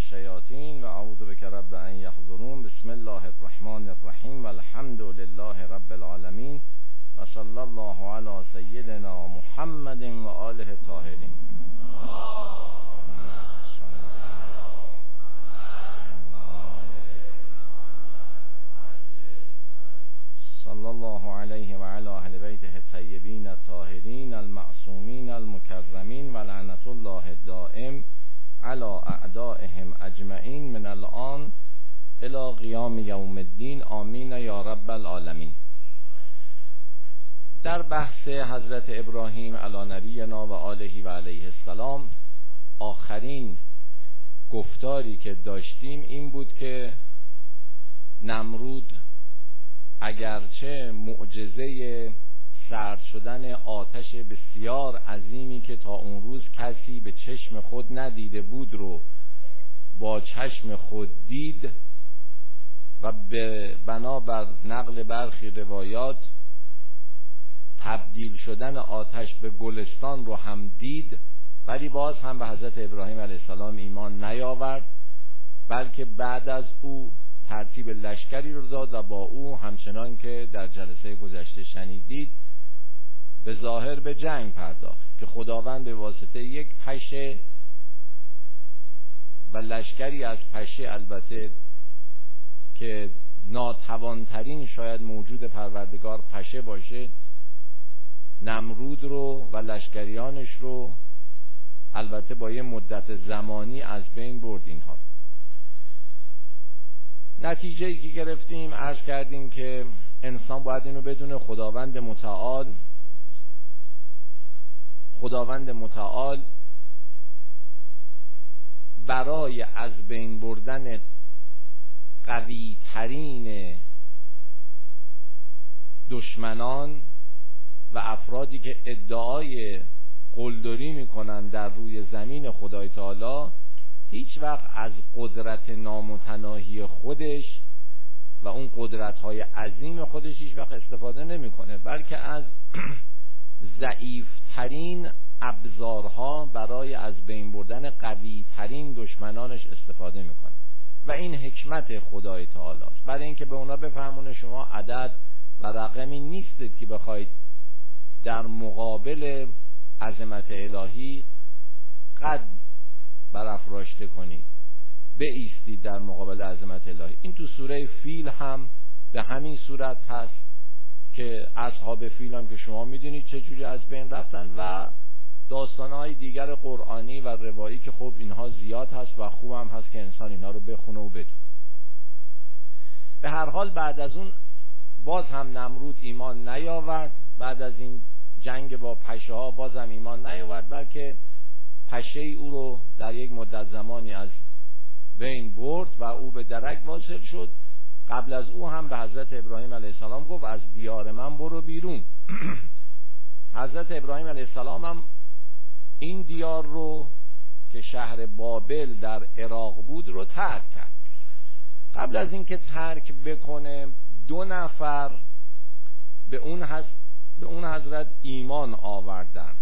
الشیاطین و اعوذ بک رب ان یحضرون. بسم الله الرحمن الرحیم و الحمد لله رب العالمین و صلی الله علی سیدنا محمد و آله الطاهرین. صلی الله علیه و علی اهل بیته الطیبین الطاهرین المعصومین المکرمین و لعنت الله الدائم علی اعدائهم اجمعین من الان الی قیام یوم الدین. آمین یا رب العالمین. در بحث حضرت ابراهیم علی نبینا و آله و علیه السلام، آخرین گفتاری که داشتیم این بود که نمرود اگرچه معجزه سرد شدن آتش بسیار عظیمی که تا اون روز کسی به چشم خود ندیده بود رو با چشم خود دید و به بنابر نقل برخی روایات تبدیل شدن آتش به گلستان رو هم دید، ولی باز هم به حضرت ابراهیم علیه السلام ایمان نیاورد، بلکه بعد از او ترتیب لشکری رو داد و با او همچنان که در جلسه گذشته شنیدید به ظاهر به جنگ پرداخت که خداوند به واسطه یک پشه و لشکری از پشه، البته که ناتوانترین شاید موجود پروردگار پشه باشه، نمرود رو و لشکریانش رو البته با یه مدت زمانی از بین برد. اینها نتیجه‌ای که گرفتیم عرض کردیم که انسان باید اینو بدونه خداوند متعال برای از بین بردن قوی ترین دشمنان و افرادی که ادعای قلدری میکنن در روی زمین خدای تعالی هیچ وقت از قدرت نامتناهی خودش و اون قدرت‌های عظیم خودش هیچ وقت استفاده نمی‌کنه، بلکه از ضعیف‌ترین ابزارها برای از بین بردن قوی‌ترین دشمنانش استفاده می‌کنه و این حکمت خدای تعالی است. برای اینکه به اونا بفهمونه شما عدد و رقمی نیستید که بخواید در مقابل عظمت الهی قد برافراشته کنید، بایستید در مقابل عظمت الهی. این تو سوره فیل هم به همین صورت هست که اصحاب فیل هم که شما میدونید چجوری از بین رفتن و داستانهای دیگر قرآنی و روایی که خب اینها زیاد هست و خوب هم هست که انسان اینها رو بخونه و بدونه. به هر حال بعد از اون باز هم نمرود ایمان نیاورد، بعد از این جنگ با پشه ها باز هم ایمان نیاورد، بلکه پشه او رو در یک مدت زمانی از بین برد و او به درک واصل شد. قبل از او هم به حضرت ابراهیم علیه السلام گفت از دیار من برو بیرون. حضرت ابراهیم علیه السلام هم این دیار رو که شهر بابل در عراق بود رو ترک کرد. قبل از اینکه ترک بکنه 2 نفر به اون حضرت ایمان آوردن.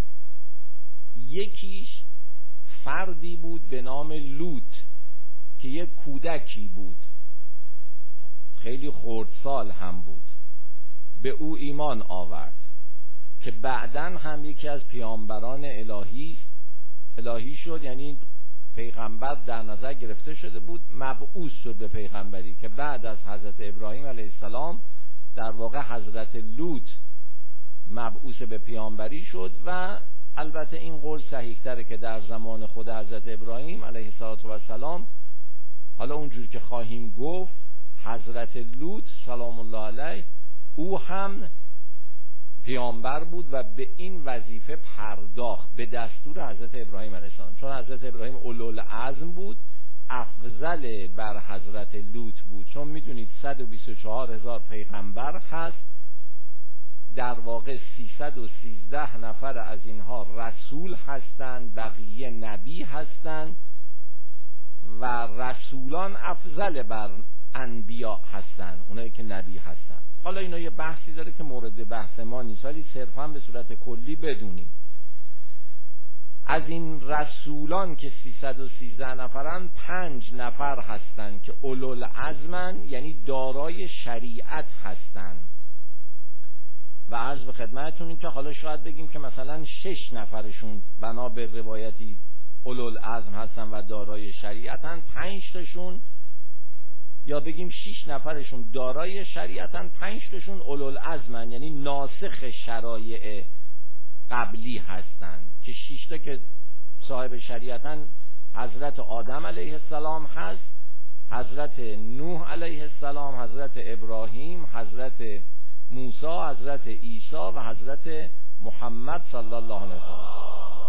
یکیش فردی بود به نام لوط که یک کودکی بود، خیلی خردسال هم بود، به او ایمان آورد که بعداً هم یکی از پیامبران الهی شد، یعنی پیغمبر در نظر گرفته شده بود، مبعوث شد به پیغمبری که بعد از حضرت ابراهیم علیه السلام در واقع حضرت لوط مبعوث به پیامبری شد. و البته این قول صحیح تره که در زمان خود حضرت ابراهیم علیه السلام، حالا اونجور که خواهیم گفت، حضرت لوط سلام الله علیه او هم پیامبر بود و به این وظیفه پرداخت به دستور حضرت ابراهیم علیه السلام، چون حضرت ابراهیم اولوالعزم بود، افضل بر حضرت لوط بود، چون میدونید 124,000 پیغمبر هست، در واقع 313 نفر از اینها رسول هستند، بقیه نبی هستند و رسولان افضل بر انبیا هستند، اونایی که نبی هستند. حالا اینا یه بحثی داره که مورد بحث ما نیست، ولی صرفا به صورت کلی بدونیم. از این رسولان که 313 نفرن 5 نفر هستن که اولوالعزمن، یعنی دارای شریعت هستن. و عرض به خدمتتون این که حالا شاید بگیم که مثلا 6 نفرشون بنا به روایتی اولوالعزم هستن و دارای شریعتن، 5 تاشون، یا بگیم 6 نفرشون دارای شریعتن، 5 تاشون اولوالعزمن، یعنی ناسخ شرایع قبلی هستن که 6 تا که صاحب شریعتن حضرت آدم علیه السلام هست، حضرت نوح علیه السلام، حضرت ابراهیم، حضرت موسی، حضرت عیسی و حضرت محمد صلی الله علیه وسلم.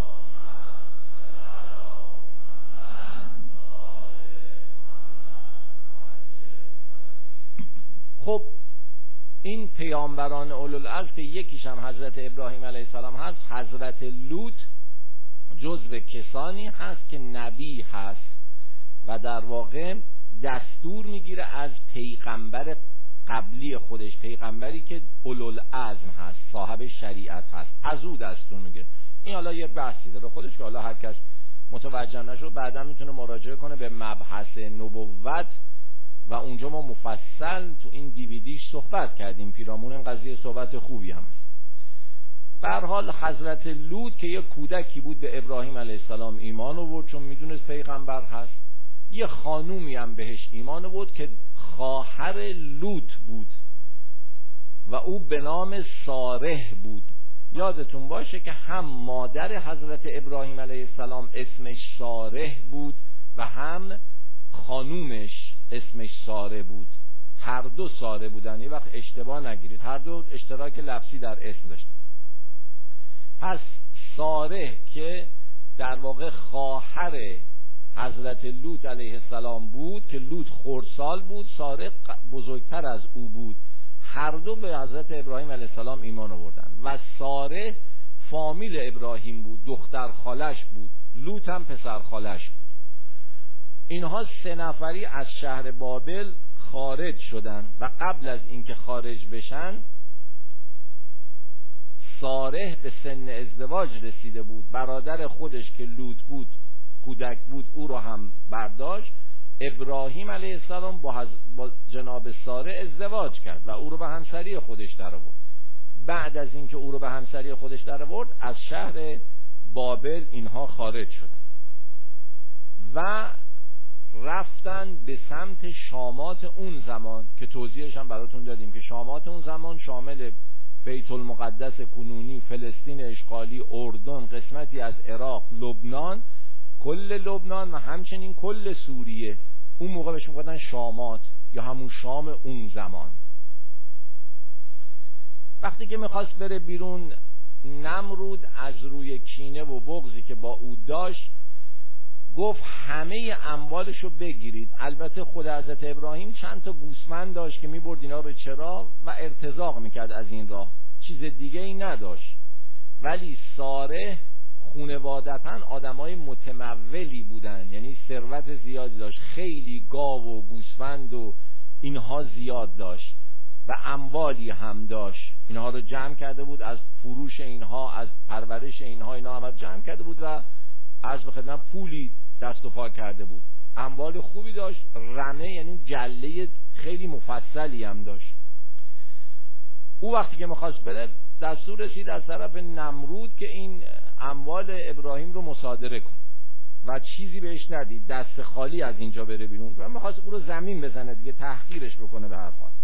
خب این پیامبران اولوالعزم که یکیش هم حضرت ابراهیم علیه السلام هست، حضرت لوط جزو کسانی هست که نبی هست و در واقع دستور میگیره از پیغمبر قبلی خودش، پیغمبری که اولوالعزم هست، صاحب شریعت هست، از او دستور میگیره. این حالا یه بحثی داره خودش که حالا هر کس متوجه نشد بعدا میتونه مراجعه کنه به مبحث نبوت و اونجا ما مفصل تو این دیویدیش صحبت کردیم، پیرامون این قضیه صحبت خوبی هم هست. به هر حال حضرت لوط که یه کودکی بود به ابراهیم علیه السلام ایمان آورد چون میدونست پیغمبر هست. یه خانومی هم بهش ایمان آورد که خواهر لوط بود و او به نام ساره بود. یادتون باشه که هم مادر حضرت ابراهیم علیه السلام اسمش ساره بود و هم خانومش اسمش ساره بود. هر دو ساره بودن، یه وقت اشتباه نگیرید، هر دو اشتراک لفظی در اسم داشتن. پس ساره که در واقع خواهر حضرت لوط علیه السلام بود که لوط خردسال بود، ساره بزرگتر از او بود، هر دو به حضرت ابراهیم علیه السلام ایمان آوردن و ساره فامیل ابراهیم بود، دختر خالش بود، لوط هم پسر خالش بود. اینها 3 نفری از شهر بابل خارج شدن و قبل از اینکه خارج بشن ساره به سن ازدواج رسیده بود. برادر خودش که لوط بود کودک بود، او رو هم برداشت. ابراهیم علیه السلام با جناب ساره ازدواج کرد و او رو به همسری خودش در آورد. بعد از اینکه او رو به همسری خودش در آورد از شهر بابل اینها خارج شدن و رفتن به سمت شامات اون زمان که توضیحش هم براتون دادیم که شامات اون زمان شامل بیت المقدس کنونی، فلسطین اشغالی، اردن، قسمتی از عراق، لبنان، کل لبنان و همچنین کل سوریه. اون موقع بهش میگفتن شامات یا همون شام اون زمان. وقتی که میخواست بره بیرون، نمرود از روی کینه و بغضی که با او داشت گفت همه اموالشو بگیرید. البته خود حضرت ابراهیم چند تا گوسفند داشت که میبرد اینا رو چرا و ارتزاق میکرد از این راه، چیز دیگه ای نداشت. ولی ساره خونوادتاً آدمای متمولی بودن، یعنی ثروت زیادی داشت، خیلی گاو و گوسفند و اینها زیاد داشت و اموالی هم داشت. اینها رو جمع کرده بود، از فروش اینها، از پرورش اینها، اینا هم جمع کرده بود و از به خدمت پولی دست و پا کرده بود. اموال خوبی داشت، رمه یعنی جله خیلی مفصلی هم داشت. او وقتی که میخواست بره دستور رسید از طرف نمرود که این اموال ابراهیم رو مصادره کن و چیزی بهش ندید، دست خالی از اینجا بره بیرون. و میخواست او رو زمین بزنه دیگه، تحقیرش بکنه. به هر حال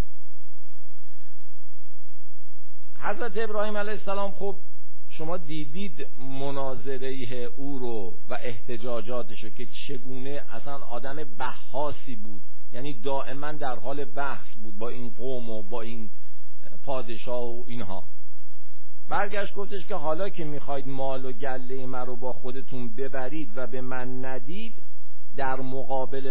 حضرت ابراهیم علیه السلام خب شما دیدید مناظره او رو و احتجاجاتشو که چگونه اصلا آدم بحثی بود، یعنی دائما در حال بحث بود با این قوم و با این پادشاه و اینها. برگشت گفتش که حالا که میخواید مال و گله من رو با خودتون ببرید و به من ندید، در مقابل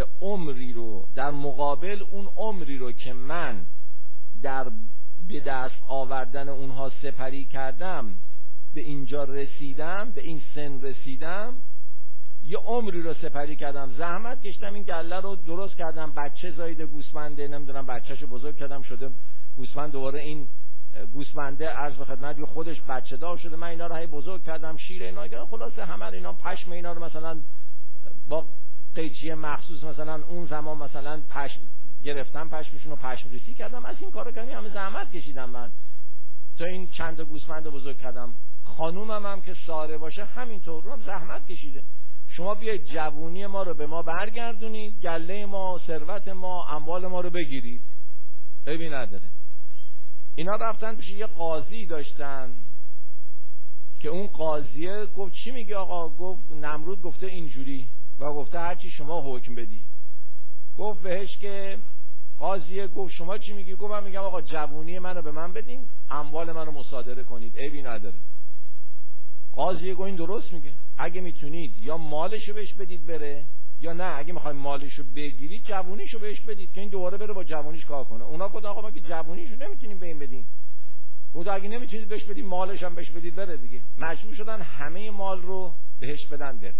اون عمری رو که من در به دست آوردن اونها سپری کردم، به اینجا رسیدم، به این سن رسیدم، یه عمری رو سپری کردم، زحمت کشیدم، این گله رو درست کردم، بچه زایده گوسفنده، نمیدونم بچه‌شو بزرگ کردم شده گوسفند، دوباره این گوسفنده عرض به خدمت خودش بچه دار شده، من اینا رو هی بزرگ کردم، شیر اینا کردم، خلاصه همه اینا پشم اینا رو مثلا با قیچی مخصوص مثلا اون زمان مثلا پشم گرفتم، پشمشون رو پشم ریسی کردم، از این کارا کردم، همه زحمت کشیدم من تا این چند تا گوسفند رو بزرگ کردم. خانومم هم که ساره باشه همینطور هم زحمت کشیده. شما بیاید جوونی ما رو به ما برگردونید، گله ما، ثروت ما، اموال ما رو بگیرید، عیبی نداره. اینا رفتن پیش یه قاضی داشتن که اون قاضیه گفت چی میگه آقا؟ گفت نمرود گفته اینجوری و گفته هرچی شما حکم بدی. گفت بهش که قاضیه گفت شما چی میگی؟ گفت من میگم آقا جوونی منو به من بدین، اموال منو مصادره کنید، عیبی نداره. قاضیه گفت این درست میگه، اگه میتونید یا مالشو بهش بدید بره، یا نه اگه میخواید مالشو بگیرید جوونیشو بهش بدید که این دوباره بره با جوونیش کار کنه. اونا گفتن آقا ما که جوونیشو نمیتونیم به این بدیم. گفت اگه نمیتونید بهش بدید مالش هم بهش بدید بره دیگه. مجبور شدن همه مال رو بهش بدن بره.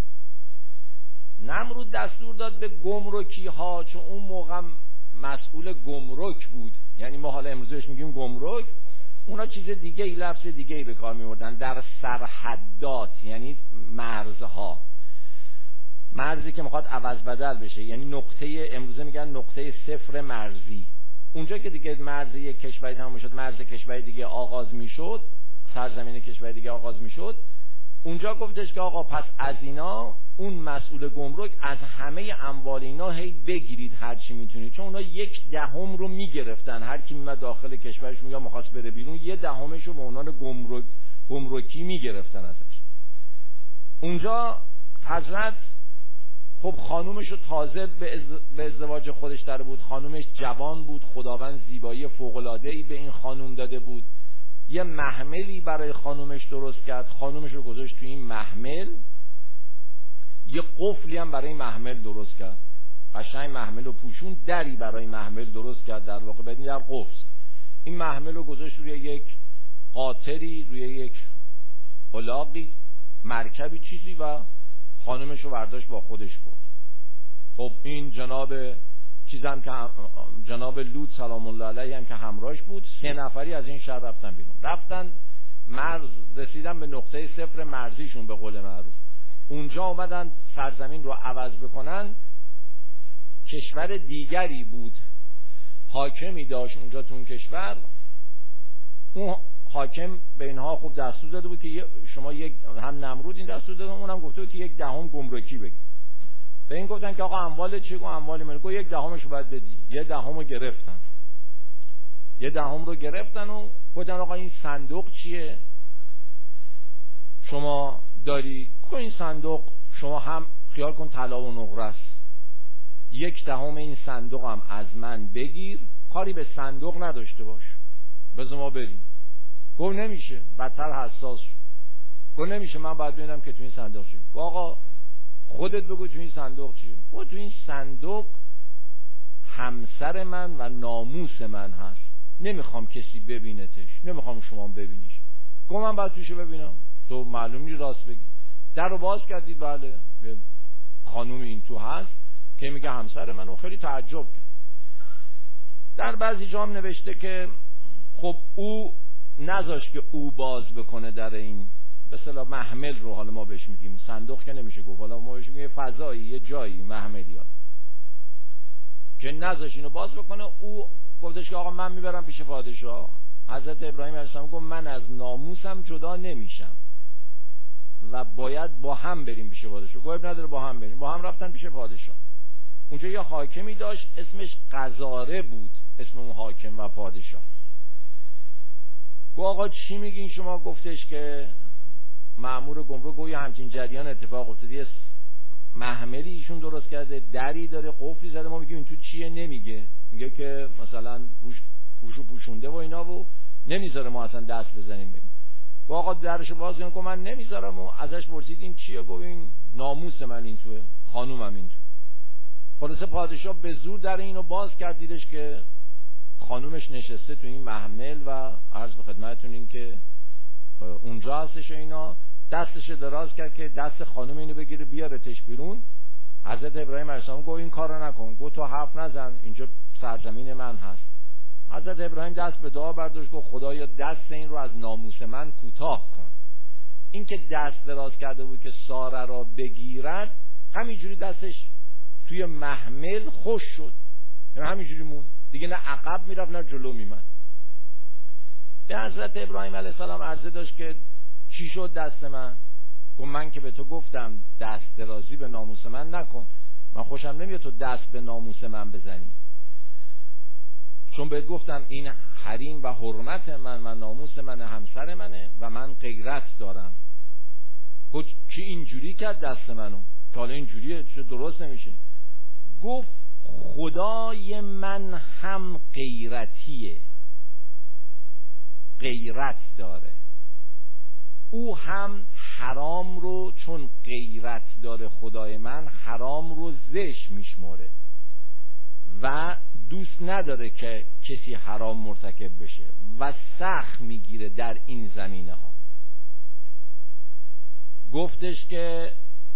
نمرود دستور داد به گمرکی ها، چون اون موقع مسئول گمرک بود، یعنی ما حالا امروزش میگیم گمرک، اونا چیز دیگه ای، لفظ دیگه ای به کار میوردن، در سرحدات یعنی مرزها، مرزی که میخواد عوض بدل بشه، یعنی نقطه امروزه میگن نقطه صفر مرزی. اونجا که دیگه مرز یک کشوری تمام میشد، مرز کشوری دیگه آغاز میشد، سرزمین کشوری دیگه آغاز میشد، اونجا گفتش که آقا پس از اینا اون مسئول گمرک از همه اموال اینا هی بگیرید هر چی میتونید، چون اونا 1/10 رو میگرفتن، هر کی میاد داخل کشورشون یا میخواست بره بیرون 1/10 رو به عنوان گمرکی میگرفتن ازش. اونجا حضرت خب خانومش رو تازه به ازدواج خودش داره بود، خانومش جوان بود، خداوند زیبایی فوق‌العاده‌ای به این خانوم داده بود، یه محملی برای خانومش درست کرد، خانومش رو گذاشت تو این محمل، یه قفلی هم برای محمل درست کرد، قشنگ محمل رو پوشون، دری برای محمل درست کرد، در واقع بدین در قفل. این محمل رو گذاشت روی یک قاطری، روی یک الاغی، مرکبی چیزی، و خانومش رو برداشت با خودش برد. خب این جناب لوط سلام الله علیه هم که همراهش بود، 3 نفری از این شهر رفتن بیرون، رفتن مرز، رسیدن به نقطه صفر مرزیشون به قول معروف. اونجا اومدن سرزمین رو عوض بکنن، کشور دیگری بود، حاکمی داشت اونجا تو اون کشور، اون حاکم به اینها خوب دستور داده بود که شما هم نمرود این دستور داده، اونم گفته بود که 1/10 گمرکی بگی. به این گفتن که آقا اموال چی؟ گفت اموال من. گفت 1/10 رو باید بدی. 1/10 رو گرفتن. 1/10 رو گرفتن و گفتن آقا این صندوق چیه شما داری؟ گفت این صندوق شما هم خیال کن طلا و نقره است، 1/10 این صندوق هم از من بگیر، کاری به صندوق نداشته باش، بذار ما بریم. گفت نمیشه، بدتر حساس شد. گفت نمیشه، من باید ببینم که تو این صندوق چیه. گفت آقا خودت بگو تو این صندوق چیه. گفت تو این صندوق همسر من و ناموس من هست، نمیخوام کسی ببینتش، نمیخوام شما ببینیش. گفت من باید توشو ببینم. تو معلوم نیست راست بگی. در رو باز کردید، بله خانوم این تو هست که میگه همسر من، و خیلی تعجب کرد. در بعضی جا هم نوشته که خب او نذاشت که او باز بکنه در این به اصطلاح محمل رو، حالا ما بهش میگیم صندوق که نمیشه گفت، حالا ما بهش میگیم فضایی، یه جایی محملی ها، که نذاشت اینو باز بکنه. او گفتش که آقا من میبرم پیش پادشاه. حضرت ابراهیم علیه السلام گفت من از ناموسم جدا نمیشم و باید با هم بریم پیش پادشاه. گفت نداره، با هم بریم. با هم رفتن پیش پادشاه. اونجا یه حاکمی داشت اسمش قزاره بود، اسم اون حاکم و پادشاه. گفت آقا چی میگین شما؟ گفتش که مأمور گمرک گویا همچین جریان اتفاق افتاده، یه محملی ایشون درست کرده، دری داره، قفلی زده، ما میگیم این تو چیه؟ نمیگه، میگه که مثلا روش پوشو پوشونده و اینا و نمیذاره ما اصلا دست بزنیم بگیم. گفت آقا درشو باز کن. گفت من نمیذارم. و ازش پرسید این چیه؟ گفت این ناموس من این توه، خانومم این تو. خلاصه پادشاه به زور در اینو باز کرد، دیدش که خانومش نشسته تو این محمل و عرض به خدمتتون این که اونجا هستش. اینا دستش دراز کرد که دست خانم اینو بگیره بیارتش بیرون. حضرت ابراهیم علیه السلام گفت این کارو نکن. گفت تو حرف نزن، اینجا سرزمین من هست. حضرت ابراهیم دست به دعا برداشت گفت خدایا دست این رو از ناموس من کوتاه کن. این که دست دراز کرده بود که ساره را بگیرد، همینجوری دستش توی محمل خوش شد، یعنی همینجوری مون، دیگه نه عقب میرفت نه جلو میمد. به حضرت ابراهیم علیه السلام عرضه داشت که چی شد دست من؟ گفت من که به تو گفتم دست درازی به ناموس من نکن، من خوشم نمیاد تو دست به ناموس من بزنی، چون بهت گفتم این حریم و حرمت من و ناموس من همسر منه و من غیرت دارم. گفت کی اینجوری کرد دست منو که حالا اینجوریه چه درست نمیشه؟ گفت خدای من هم غیرتیه، غیرت داره، او هم حرام رو چون غیرت داره خدای من حرام رو زشت میشماره و دوست نداره که کسی حرام مرتکب بشه و سخت میگیره در این زمینه ها. گفتش که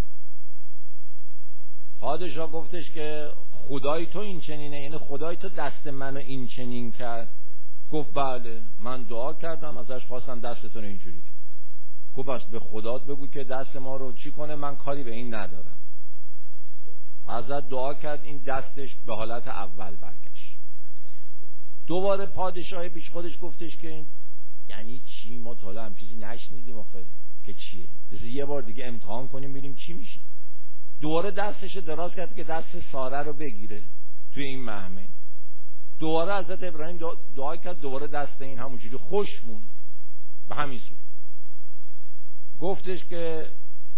پادشاه گفتش که خدای تو این چنینه، یعنی خدای تو دست منو این چنین کرد؟ گفت بله، من دعا کردم ازش خواستم دستتون اینجوری کرد. گفت بس به خدات بگو که دست ما رو چی کنه، من کاری به این ندارم. حضرت دعا کرد، این دستش به حالت اول برگشت. دوباره پادشاه پیش خودش گفتش که یعنی چی، ما تا حالا هم چیزی نشنیدیم آخه که چیه، بذار یه بار دیگه امتحان کنیم ببینیم چی میشه. دوباره دستش دراز کرد که دست ساره رو بگیره توی این محمل. دوباره حضرت ابراهیم دعا کرد، دوباره دست این همونجوری خوش مون به همین صورت. گفتش که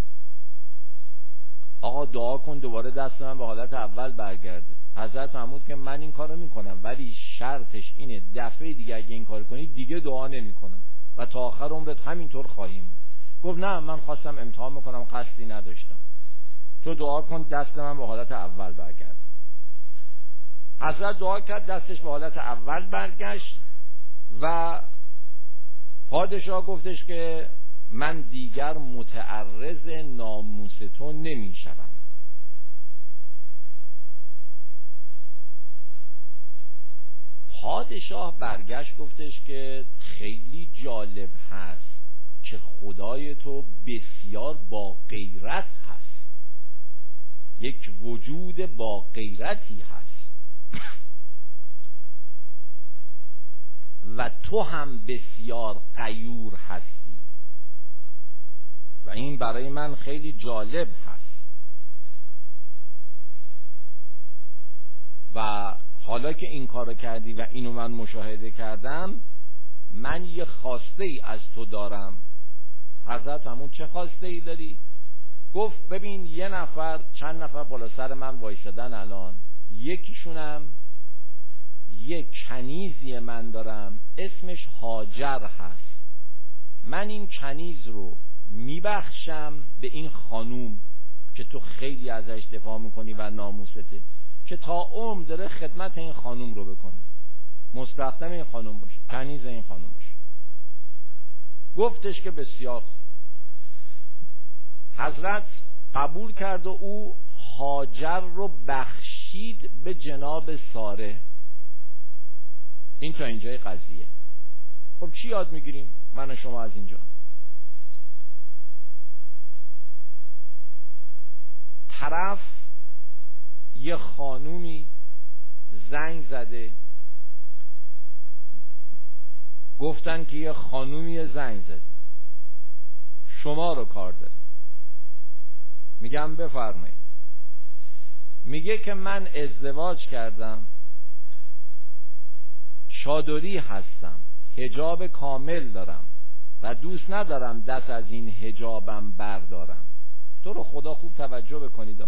آقا دعا کن دوباره دست من به حالت اول برگرده. حضرت فرمود که من این کارو میکنم ولی شرطش اینه دفعه دیگه اگه این کار کنی دیگه دعا نمیکنم و تا آخر عمرت همینطور خواهیم. گفت نه، من خواستم امتحان میکنم، قصدی نداشتم، تو دعا کن دست من به حالت اول برگرد. حضرت دعا کرد، دستش به حالت اول برگشت و پادشاه گفتش که من دیگر متعرض ناموس تو نمی شدم. پادشاه برگشت گفتش که خیلی جالب هست که خدای تو بسیار با غیرت هست، یک وجود با غیرتی هست و تو هم بسیار غیور هستی و این برای من خیلی جالب هست. و حالا که این کارو کردی و اینو من مشاهده کردم، من یه خواسته ای از تو دارم. حضرت همون چه خواسته ای داری؟ گفت ببین یه نفر، چند نفر بالا سر من وایسادن الان، یکیشونم یک کنیزی من دارم اسمش هاجر هست، من این کنیز رو میبخشم به این خانوم که تو خیلی ازش دفاع میکنی و ناموسته، که تا عمر داره خدمت این خانوم رو بکنه، مستخدم این خانوم باشه، کنیز این خانوم باشه. گفتش که بسیار خوب. حضرت قبول کرد و او هاجر رو بخشید به جناب ساره. این تا اینجای قضیه. خب چی یاد میگیریم من و شما از اینجا؟ طرف یه خانومی زنگ زده، گفتن که یه خانومی زنگ زده، شما رو کار داره. میگم بفرمایید. میگه که من ازدواج کردم، چادری هستم، حجاب کامل دارم و دوست ندارم دست از این حجابم بردارم. تو رو خدا خوب توجه بکنید.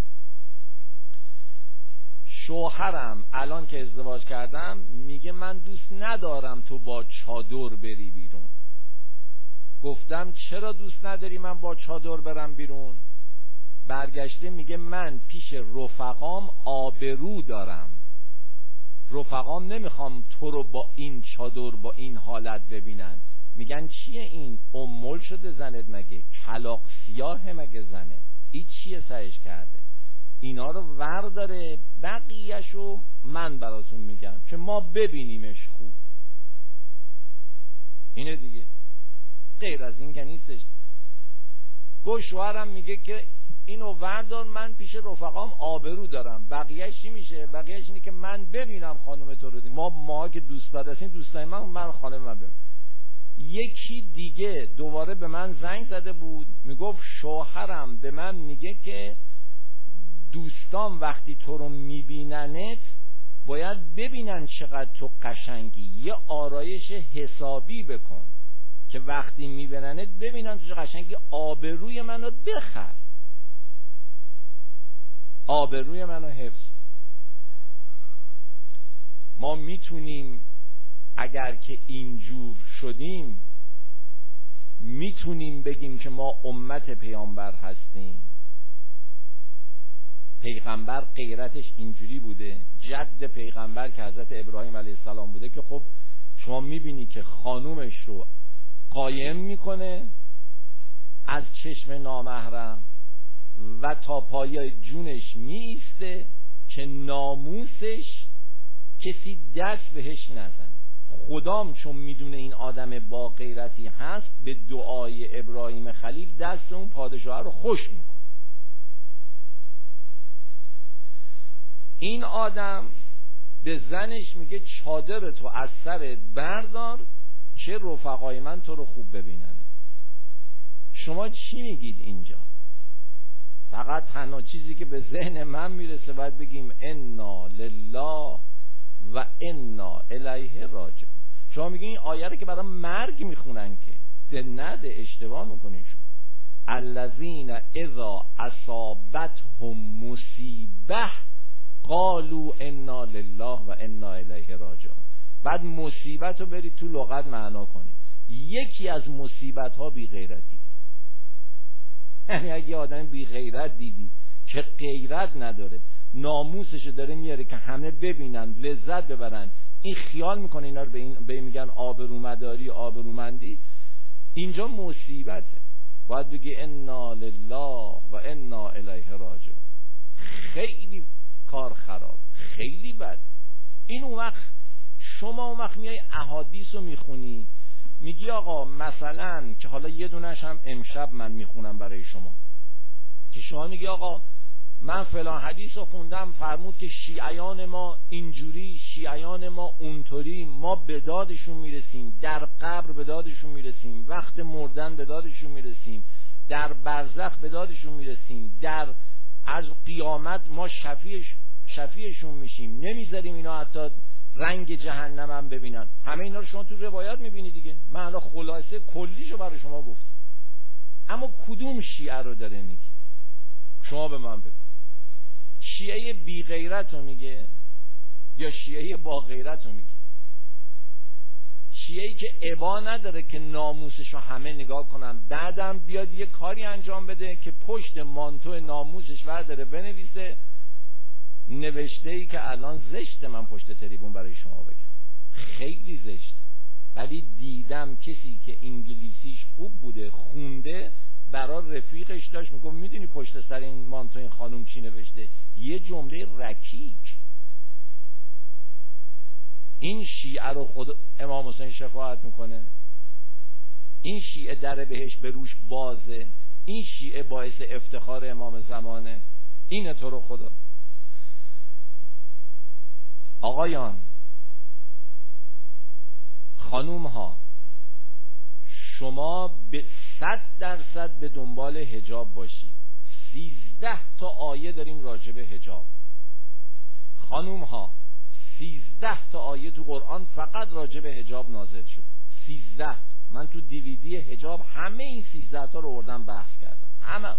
شوهرم الان که ازدواج کردم میگه من دوست ندارم تو با چادر بری بیرون. گفتم چرا دوست نداری من با چادر برم بیرون؟ برگشته میگه من پیش رفقام آبرو دارم، رفقام نمیخوام تو رو با این چادر با این حالت ببینن. میگن چیه این؟ امول شده زنت مگه؟ کلاق سیاه مگه زنه؟ این چیه سرش کرده؟ اینا رو ورداره، بقیه‌شو من براتون میگم که ما ببینیمش خوب. اینه دیگه، غیر از این که نیستش. گو شوهرم میگه که اینو وردار، من پیش رفقام آبرو دارم. بقیه‌اش چی میشه؟ بقیه‌اش اینه که من ببینم خانم تو رو. ما که دوستات هستیم، دوستای من خانم من ببینم. یکی دیگه دوباره به من زنگ زده بود، میگفت شوهرم به من میگه که دوستان وقتی تو رو میبیننت باید ببینن چقدر تو قشنگی، یه آرایش حسابی بکن که وقتی میبیننت ببینن تو چقدر قشنگی، آبروی منو بخر، آبروی منو حفظ. ما میتونیم اگر که اینجور شدیم میتونیم بگیم که ما امت پیامبر هستیم. پیغمبر غیرتش اینجوری بوده، جد پیغمبر که حضرت ابراهیم علیه السلام بوده که خب شما میبینی که خانومش رو قایم میکنه از چشم نامحرم و تا پایه جونش میسته که ناموسش کسی دست بهش نزنه. خدام چون میدونه این آدم با غیرتی هست، به دعای ابراهیم خلیل دست اون پادشاه رو خوش میکنه. این آدم به زنش میگه چادر تو از سرت بردار که رفقای من تو رو خوب ببینن. شما چی میگید اینجا؟ فقط تنها چیزی که به ذهن من میرسه باید بگیم انا لله و انا الیه راجعون. شما میگین این آیه رو که برای مرگ میخونن که نده، اشتباه میکنین شما. الذین اذا اصابتهم مصیبه قالوا انا لله و انا الیه راجعون. بعد مصیبت رو برید تو لغت معنا کنید. یکی از مصیبت ها بی غیرتی. یعنی اگه آدم بی غیرت دیدی که غیرت نداره، ناموسش داره میاره که همه ببینن لذت ببرن، این خیال میکنه اینا رو به این میگن آبرومداری، آبرومندی، اینجا مصیبته. باید بگی انا لله و انا الیه راجعون. خیلی کار خراب، خیلی بد. این اون وقت شما اون وقت میای احادیث رو میخونی، میگی آقا مثلا که حالا یه دونش هم امشب من میخونم برای شما، که شما میگی آقا من فلان حدیث رو خوندم، فرمود که شیعیان ما اینجوری، شیعیان ما اونطوری، ما به دادشون میرسیم، در قبر به دادشون میرسیم، وقت مردن به دادشون میرسیم، در برزخ به دادشون میرسیم، در از قیامت ما شفیعشون میشیم، نمیذاریم اینا حتی رنگ جهنم هم ببینن. همه اینا رو شما تو روایات میبینی دیگه. من الان خلاصه کلیشو برای شما گفتم. اما کدوم شیعه رو داره میگه؟ شما به من بگو. شیعه بی غیرت رو میگه یا شیعه با غیرت رو میگه؟ شیعه‌ای که ابا نداره که ناموسش رو همه نگاه کنن، بعدم بیاد یه کاری انجام بده که پشت مانتو ناموسش برداره بنویسه نوشته‌ای که الان زشته من پشت تریبون برای شما بگم، خیلی زشت، ولی دیدم کسی که انگلیسیش خوب بوده خونده برای رفیقش داشت میگم میدونی پشت سر این مانتو این خانم چی نوشته؟ یه جمله رکیک. این شیعه رو خود امام حسین شفاعت میکنه، این شیعه در بهش به روش بازه، این شیعه باعث افتخار امام زمانه. اینه تو رو خدا. آقایان، خانوم ها، شما به 100% به دنبال حجاب باشید. 13 تا آیه داریم راجع به حجاب. خانوم ها 13 تا آیه تو قرآن فقط راجع به حجاب نازل شد. 13. من تو دیویدی حجاب همه این 13 تا رو آوردم بحث کردم، همه.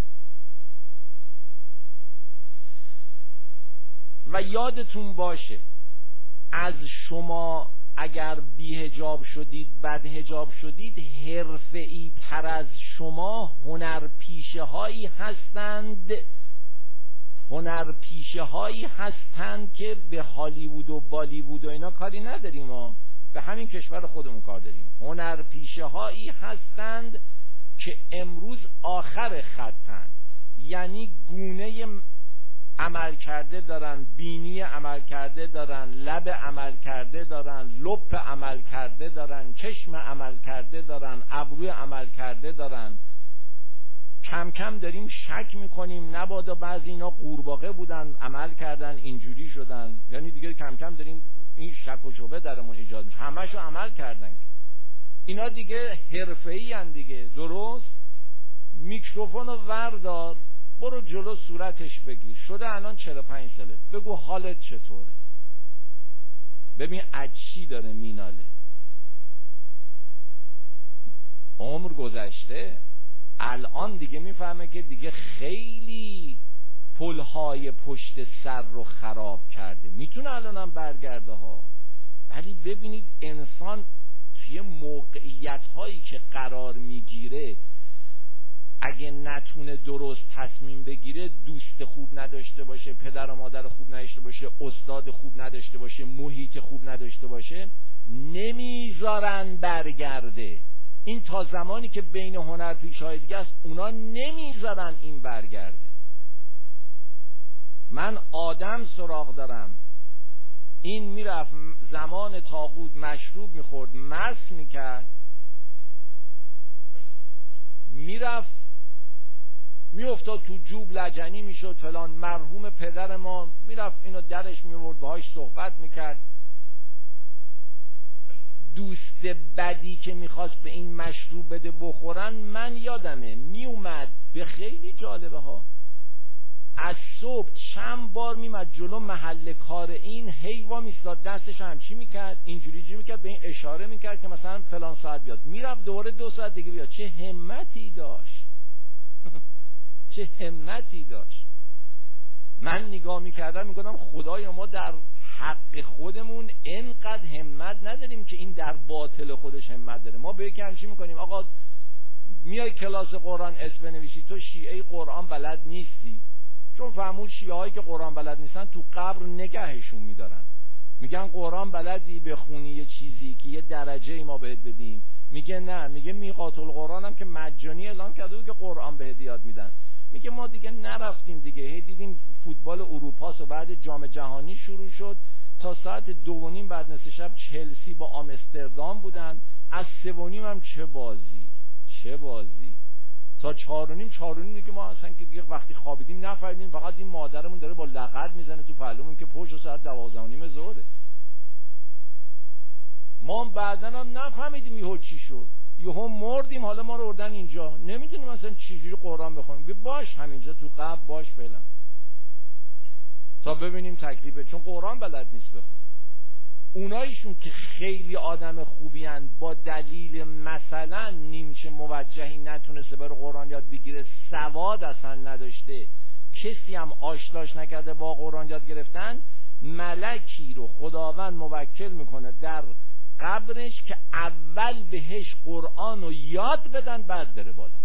و یادتون باشه از شما اگر بی حجاب شدید، بد حجاب شدید، حرفه‌ای تر از شما هنرپیشه هایی هستند، هنرپیشه هایی هستند که به هالیوود و بالیوود و اینا کاری نداریم، ما به همین کشور خودمون کار داریم. هنرپیشه هایی هستند که امروز آخر خطن، یعنی گونه عمل کرده دارن، بینی عمل کرده دارن، لب عمل کرده دارن، لپ عمل کرده دارن، چشم عمل کرده دارن، ابروی عمل کرده دارن. کم کم داریم شک میکنیم نبادا بعضی اینا قورباغه بودن عمل کردن اینجوری شدن. یعنی دیگه کم کم داریم این شک و شبهه درمون ایجاد میشه. همشو عمل کردن. اینا دیگه حرفه‌ای ان دیگه. درست؟ میکروفون رو وردار، برو جلو صورتش بگیر. شده الان 45 ساله. بگو حالت چطوره؟ ببین از چی داره میناله. عمر گذشته. الان دیگه میفهمه که دیگه خیلی پلهای پشت سر رو خراب کرده. میتونه الان هم برگرده ها. ولی ببینید انسان توی موقعیت هایی که قرار میگیره اگه نتونه درست تصمیم بگیره، دوست خوب نداشته باشه، پدر و مادر خوب نداشته باشه، استاد خوب نداشته باشه، محیط خوب نداشته باشه، نمیذارن برگرده. این تا زمانی که بین هنرپیشه‌های دیگه است اونا نمیذارن این برگرده. من آدم سراغ دارم، این میرفت زمان طاغوت مشروب میخورد، مست میکرد، میرفت میافتاد تو جوب لجنی میشد فلان. مرحوم پدر ما میرفت اینو درش میورد، باهاش صحبت میکرد. دوست بدی که میخواست به این مشروب بده بخورن، من یادمه میومد به خیلی جالبه ها، از صبح چند بار میمد جلو محل کار این، هیوا میستاد دستش همچی میکرد، اینجوری میکرد، به این اشاره میکرد که مثلا فلان ساعت بیاد. میرفت دوباره 2 ساعت دیگه بیاد. چه همتی داشت چه همتی داشت. من نگاه میکردم میگفتم خدایا ما در حق خودمون اینقدر همت نداریم که این در باطل خودش همت داره. ما به یکی همچی میکنیم آقا میای کلاس قرآن اسم بنویسی، تو شیعه قرآن بلد نیستی. چون فهمون شیعه هایی که قرآن بلد نیستن تو قبر نگهشون میدارن، میگن قرآن بلدی بخونی یه چیزی که یه درجه ما بهت بدیم. میگه نه، میگه میقات القرآن هم که مجانی اعلام کرده بود که قرآن به هدیات میدن. میگه ما دیگه نرفتیم دیگه، دیدیم فوتبال اروپاست و بعد جام جهانی شروع شد تا ساعت 2:30 بعد نصف شب چلسی با آمستردام بودن، از 3:30 هم چه بازی تا 4:30 دیگه ما اصلا که دیگه وقتی خوابیدیم نفهمیدیم، فقط این مادرمون داره با لغت میزنه تو پهلومون که پشت ساعت 12:30 ظهره. ما بعدن هم نفهمیدیم یهو چی شد، یهو مردیم، حالا ما رو بردن اینجا، نمیدونیم مثلا چجوری قرآن بخونیم. باش همینجا تو قبر باش فعلا تا ببینیم تکلیفه، چون قرآن بلد نیست بخون. اونایشون که خیلی آدم خوبی هن، با دلیل مثلا نیمچه موجهی نتونسته بره قرآن یاد بگیره، سواد اصلا نداشته، کسی هم آشناش نکرده با قرآن یاد گرفتن، ملکی رو خداوند موکل میکنه در قبرش که اول بهش قرآن رو یاد بدن بعد بره بالا.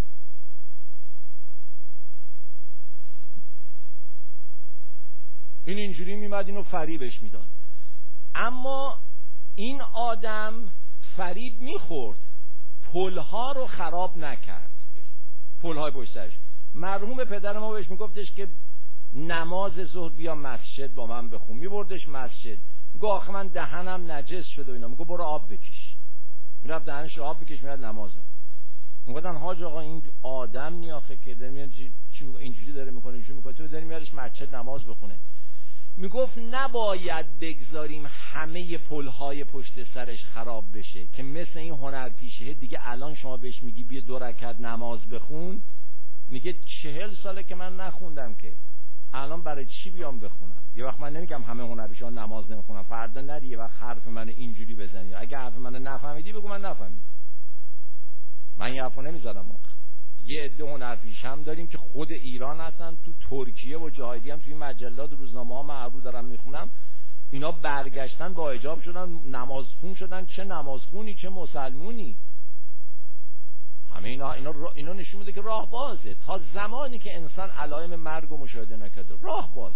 این اینجوری میمد اینو فریبش میداد. اما این آدم فریب میخورد، پلها رو خراب نکرد، پلهای پشتش. مرحوم پدر ما بهش میگفتش که نماز ظهر بیا مسجد با من بخون، میبردش مسجد. میگه آخه من دهنم نجس شده و اینا. میگه برو آب بکش. میرفت دهنش آب بکش میاد نماز رو. میگفتن حاج آقا این آدم نیاخه که داره میاد چی میگه، اینجوری داره میکنه اینجوری میکنه، تو داری میادش مسجد نماز بخونه. میگفت نباید بگذاریم همه پلهای پشت سرش خراب بشه که مثل این هنرپیشه دیگه الان شما بهش میگی بیا 2 رکعت نماز بخون، میگه 40 ساله که من نخوندم که الان برای چی بیام بخونم. یه وقت من نمیگم همه هنرپیشه‌ها نماز نمیخونن، فردا نری یه وقت حرف منو اینجوری بزنی، اگه حرف منو نفهمیدی بگو من نفهمیدم. من یه حرفو نمیذارم. یه عده هنرپیشه داریم که خود ایران هستن، تو ترکیه و جاهای دیگه هم توی مجلات روزنامه‌ها معروض دارم میخونم، اینا برگشتن با حجاب شدن، نمازخون شدن. چه نمازخونی چه مسلمونی، همه اینا نشون میده که راه بازه. تا زمانی که انسان علائم مرگ رو مشاهده نکرده راه باز.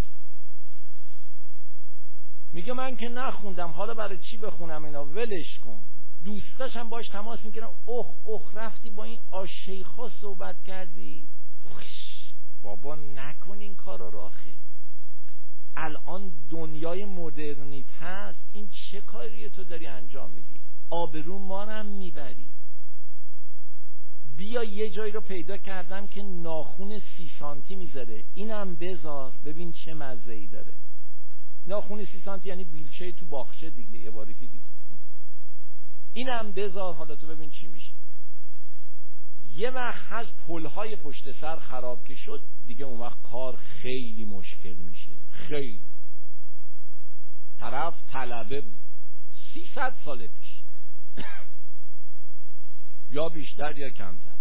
میگه من که نخوندم حالا برای چی بخونم اینا، ولش کن. دوستاش هم باش تماس میگیرن، اخ رفتی با این آشیخا صحبت کردی، بابا نکن این کارا راخه. الان دنیای مدرنیته هست، این چه کاریه تو داری انجام میدی؟ آبرو ما رو هم میبری. بیا یه جایی رو پیدا کردم که ناخون 30 سانتی میذاره، اینم بذار ببین چه مزه‌ای داره. ناخون 30 سانتی یعنی بیلچه تو باغچه دیگه، یه باریکی دیگه. اینم بذار حالا تو ببین چی میشه. یه وقت از پلهای پشت سر خراب که شد دیگه، اون وقت کار خیلی مشکل میشه. خیلی طرف طلبه بود 300 سال پیش یا بیشتر یا کمتر.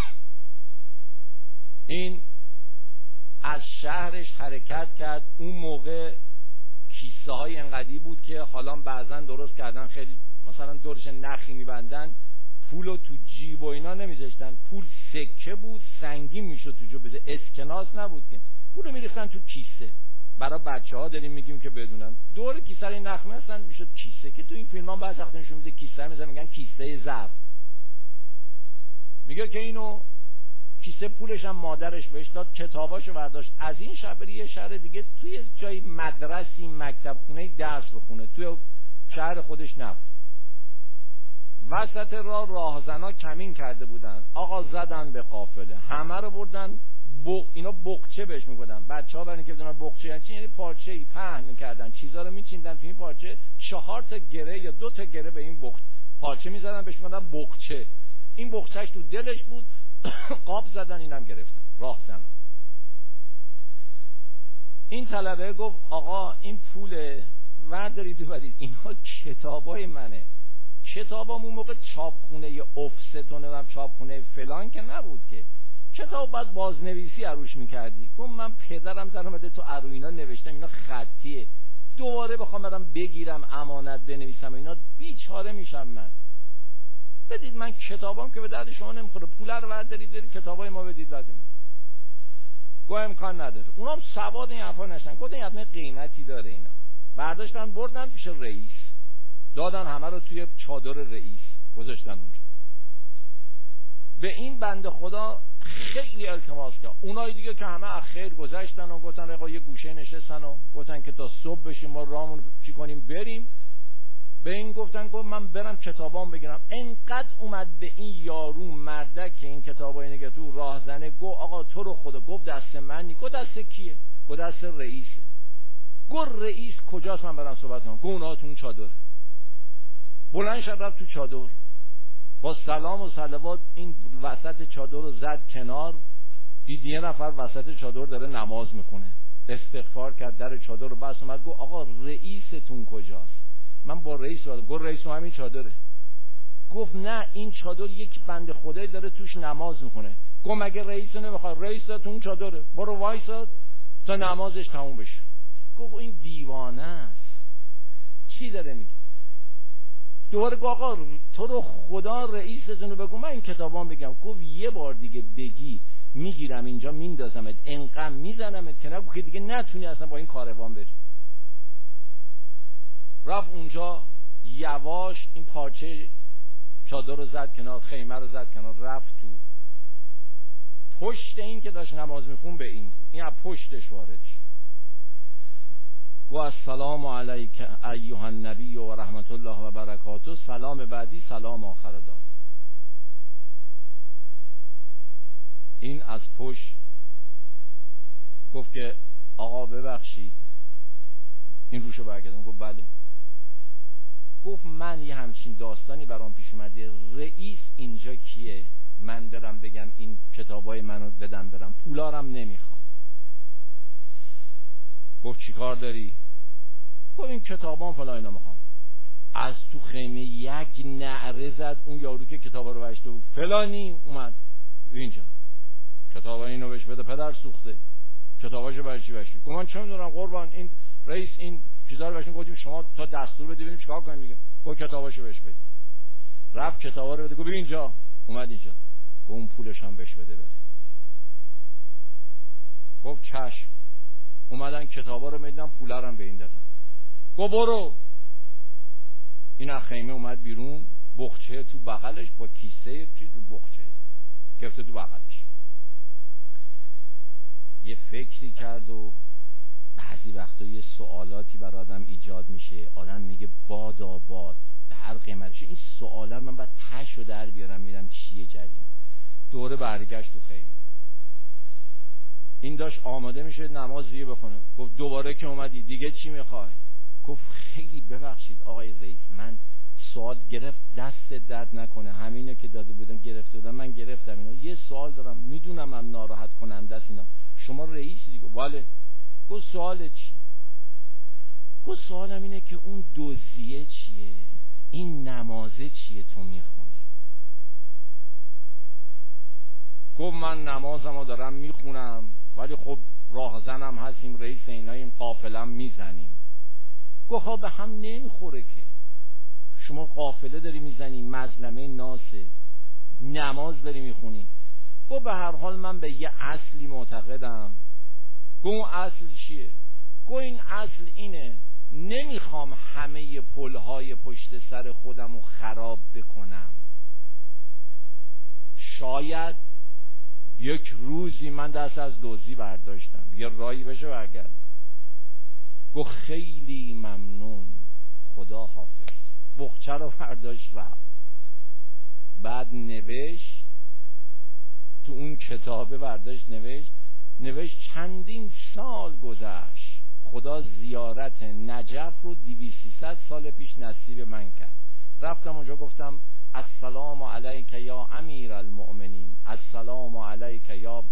این از شهرش حرکت کرد. اون موقع کیسه های انقدی بود که حالا بعضا درست کردن، خیلی مثلا دورش نخی میبندن، پولو تو جیب و اینا نمیذاشتن، پول سکه بود، سنگین میشد تو جیب، اسکناس نبود که، پولو میریختن تو کیسه. برای بچه‌ها داریم میگیم که بدونن، دور کیسه رو نخ می‌زدن میشد کیسه، که تو این فیلم‌ها بعضی وقتا نشون میده کیسه میذارن میگن کیسه زر. میگه که اینو کیسه پولش هم مادرش بهش داد، کتاباشو برداشت از این شهر بری یه شهر دیگه، توی جای مدرسی مکتب خونه درس بخونه، توی شهر خودش نبود. وسط راهزنا کمین کرده بودن، آقا زدن به قافله، همه رو بردن اینا بقچه بهش میگفتن. بچه‌ها برای اینکه بدونن بقچه یعنی چی، یعنی پارچه‌ای پهن می‌کردن، چیزا رو می‌چیندن تو این پارچه، 4 تا گره یا 2 تا گره به این پارچه می‌زدن، بهش میگفتن بقچه. این بقچه‌اش تو دلش بود، قاب زدن، اینم گرفتن راهزنا. این طلبه گفت آقا این پوله وردارید ببرید، اینا کتابای منه. کتابام اون موقع چاپخونه افست و نمیدونم چاپخونه فلان که نبود که، کتاب باید بازنویسی عروش میکردی. گفت من پدرم در اومده تو عرو اینا نوشتم، اینا خطیه، دوباره بخوام برم بگیرم امانت بنویسم اینا بیچاره میشم من. بدید من کتابام که به درد شما نمیخوره، پول رو وردارید برید کتابای ما بدید بعد من. گفت امکان نداره. اونام سواد این حرفا نشن، گفتن این حتما قیمتی داره اینا. برداشتن بردن پیش رئیس، دادن همه رو توی چادر رئیس گذاشتن اونجا. به این بنده خدا خیلی التماس کرد. اونایی دیگه که همه اخیر گذشتن و گفتن آقا یه گوشه نشستن و گفتن که تا صبح بشیم ما رامون چی کنیم بریم. به این گفتن گفت من برم کتابام بگیرم. انقدر اومد به این یارو مردک که این کتابای نگه تو راهزنه، گفت آقا تو رو خدا، گفت دست من نی. گفت دست کیه؟ گفت دست رئیسه. گفت رئیس کجاست من برم صحبت کنم؟ گفت اونها تو اون چادر. بلند شد رفت تو چادر، با سلام و صلوات این وسط چادر رو زد کنار، دید یه نفر وسط چادر داره نماز میخونه، استغفار کرد، در چادر رو بست، اومد گفت آقا رئیستون کجاست؟ من با رئیس رو. گفت رئیس همین چادره. گفت نه این چادر یک بنده خدایی داره توش نماز میخونه. گفت مگه رئیس نمیخواد؟ رئیس تو اون چادره، برو وایسا تا نمازش تموم بشه. گفت این دیوانه است، چی داره میگه؟ دوباره گفت آقا تو رو خدا رئیستون رو بگو من این کتابام بگم. گفت یه بار دیگه بگی میگیرم اینجا میندازمت، انقدر میزنمت که نگو که دیگه نتونی اصلا با این کاروان بری. رفت اونجا یواش این پارچه چادر رو زد کنار، خیمه رو زد کنار، رفت تو. پشت این که داشت نماز میخون به این بود، این از پشتش وارد شد. گو السلام علیک ایها النبی و رحمت الله و برکاته. سلام بعدی سلام آخر داد. این از پشت گفت که آقا ببخشید. این روشو برگردون. گفت بله. گفت من یه همچین داستانی برام پیش اومده، رئیس اینجا کیه؟ من برم بگم این کتابای منو بدم برم، پولارم نمیخوام. گفت چی کار داری؟ گفت این کتابام فلان اینا میخوام. از تو خیمه یک نعره زد اون یارو که کتابا رو بشته بود، فلانی اومد اینجا، کتابا اینو بهش بده، پدر سوخته، کتاباشو برای چی بشی؟ گفت من چه میدونم قربان، این رئیس این چیزا رو بهشون گفتیم شما تا دستور بدید ببینیم چیکار کنیم دیگه. گفت کتاباشو بهش بده. رفت کتابا رو بده. گفت اینجا. اومد اینجا. گفت اون پولش هم بهش بده بره. گفت چشم. اومدن کتابا رو میدن، پولا رو هم به این دادن. گفت برو. این از خیمه اومد بیرون، بخچه تو بغلش با کیسه رو بخچه گرفته تو بغلش. یه فکری کرد و بعضی وقتا یه سوالاتی بر آدم ایجاد میشه، آدم میگه بادا باد به هر قیمتش این سوالا من باید تشو در بیارم میرم چیه جریان. دوره برگشت تو خیمه، این داشت آماده میشه نماز دیگه بخونه. گفت دوباره که اومدی دیگه چی میخوای؟ گفت خیلی ببخشید آقای رئیس، من سوال گرفت دست درد نکنه، همینو که داده بودم گرفته بودم من گرفتم اینا، یه سوال دارم میدونم هم ناراحت کننده است اینا، شما رئیسی دیگه. بله. گفت سوال چی؟ گفت سوالم اینه که اون دزدیه چیه؟ این نمازه چیه تو میخونی؟ گفت من نمازمو دارم میخونم ولی خب راهزنم هستیم رئیس ایناییم قافلم میزنیم. گفت ها به هم نمیخوره که شما قافله داری میزنی، مظلمه ناسه، نماز داری میخونی. گفت به هر حال من به یه اصلی معتقدم. گفت اون اصل چیه؟ گفت این اصل اینه نمیخوام همه پلهای پشت سر خودمو خراب بکنم، شاید یک روزی من دست از دزدی برداشتم یه راهی بشه برگردم. گفت خیلی ممنون خدا حافظ. بخچه رو برداشت رفت. بعد نوشت تو اون کتابه، برداشت نوشت چندین سال گذشت خدا زیارت نجف رو 200-300 سال پیش نصیب من کرد. رفتم اونجا گفتم السلام علیک یا امیر المؤمنین، السلام علیک یا